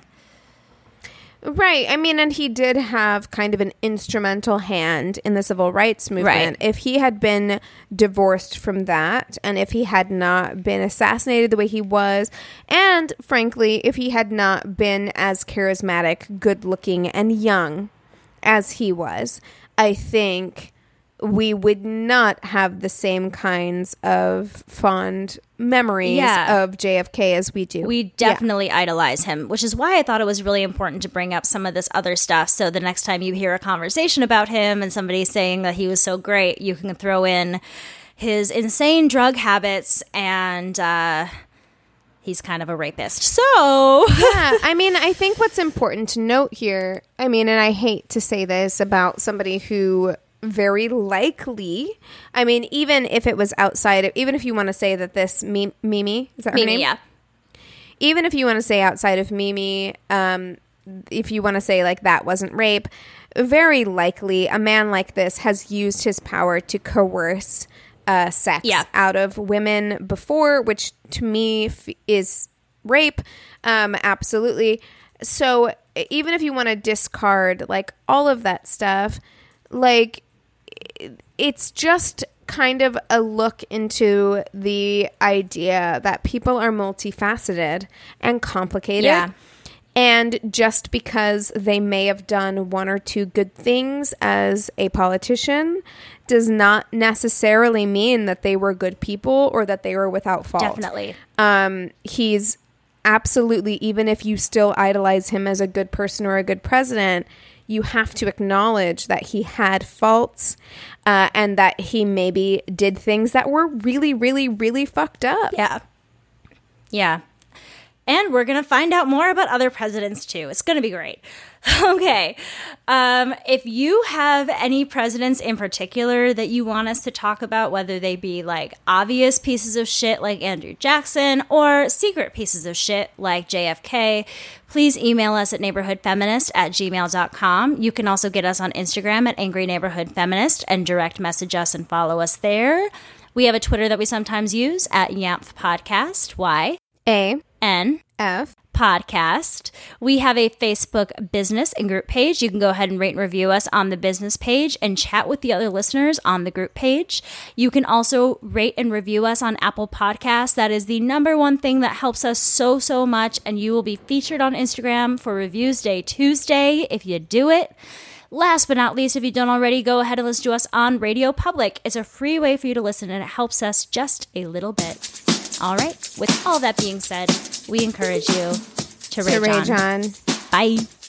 Right. I mean, and he did have kind of an instrumental hand in the civil rights movement. Right. If he had been divorced from that, and if he had not been assassinated the way he was, and frankly, if he had not been as charismatic, good looking, and young as he was, I think we would not have the same kinds of fond memories Yeah. of J F K as we do. We definitely yeah. idolize him, which is why I thought it was really important to bring up some of this other stuff. So the next time you hear a conversation about him and somebody saying that he was so great, you can throw in his insane drug habits and uh, he's kind of a rapist. So yeah, I mean, I think what's important to note here, I mean, and I hate to say this about somebody who very likely, I mean, even if it was outside of, even if you want to say that this Mimi, Mimi is that her Mimi, name? yeah. Even if you want to say outside of Mimi, um, if you want to say like that wasn't rape, very likely a man like this has used his power to coerce uh, sex yeah. out of women before, which to me f- is rape. Um, absolutely. So even if you want to discard like all of that stuff, like, it's just kind of a look into the idea that people are multifaceted and complicated. Yeah. And just because they may have done one or two good things as a politician does not necessarily mean that they were good people or that they were without fault. Definitely. Um, he's absolutely, even if you still idolize him as a good person or a good president, you have to acknowledge that he had faults uh, and that he maybe did things that were really, really, really fucked up. Yeah. Yeah. And we're going to find out more about other presidents, too. It's going to be great. Okay. Um, if you have any presidents in particular that you want us to talk about, whether they be like obvious pieces of shit like Andrew Jackson or secret pieces of shit like J F K, please email us at neighborhoodfeminist at gmail dot com. You can also get us on Instagram at Angry Neighborhood Feminist and direct message us and follow us there. We have a Twitter that we sometimes use at Yamph Podcast. Y A N F Podcast. We have a Facebook business and group page. You can go ahead and rate and review us on the business page and chat with the other listeners on the group page. You can also rate and review us on Apple Podcasts. That is the number one thing that helps us so, so much. And you will be featured on Instagram for Reviews Day Tuesday if you do it. Last but not least, if you don't already, go ahead and listen to us on Radio Public. It's a free way for you to listen, and it helps us just a little bit. All right. With all that being said, we encourage you to rage, to rage on. on. Bye.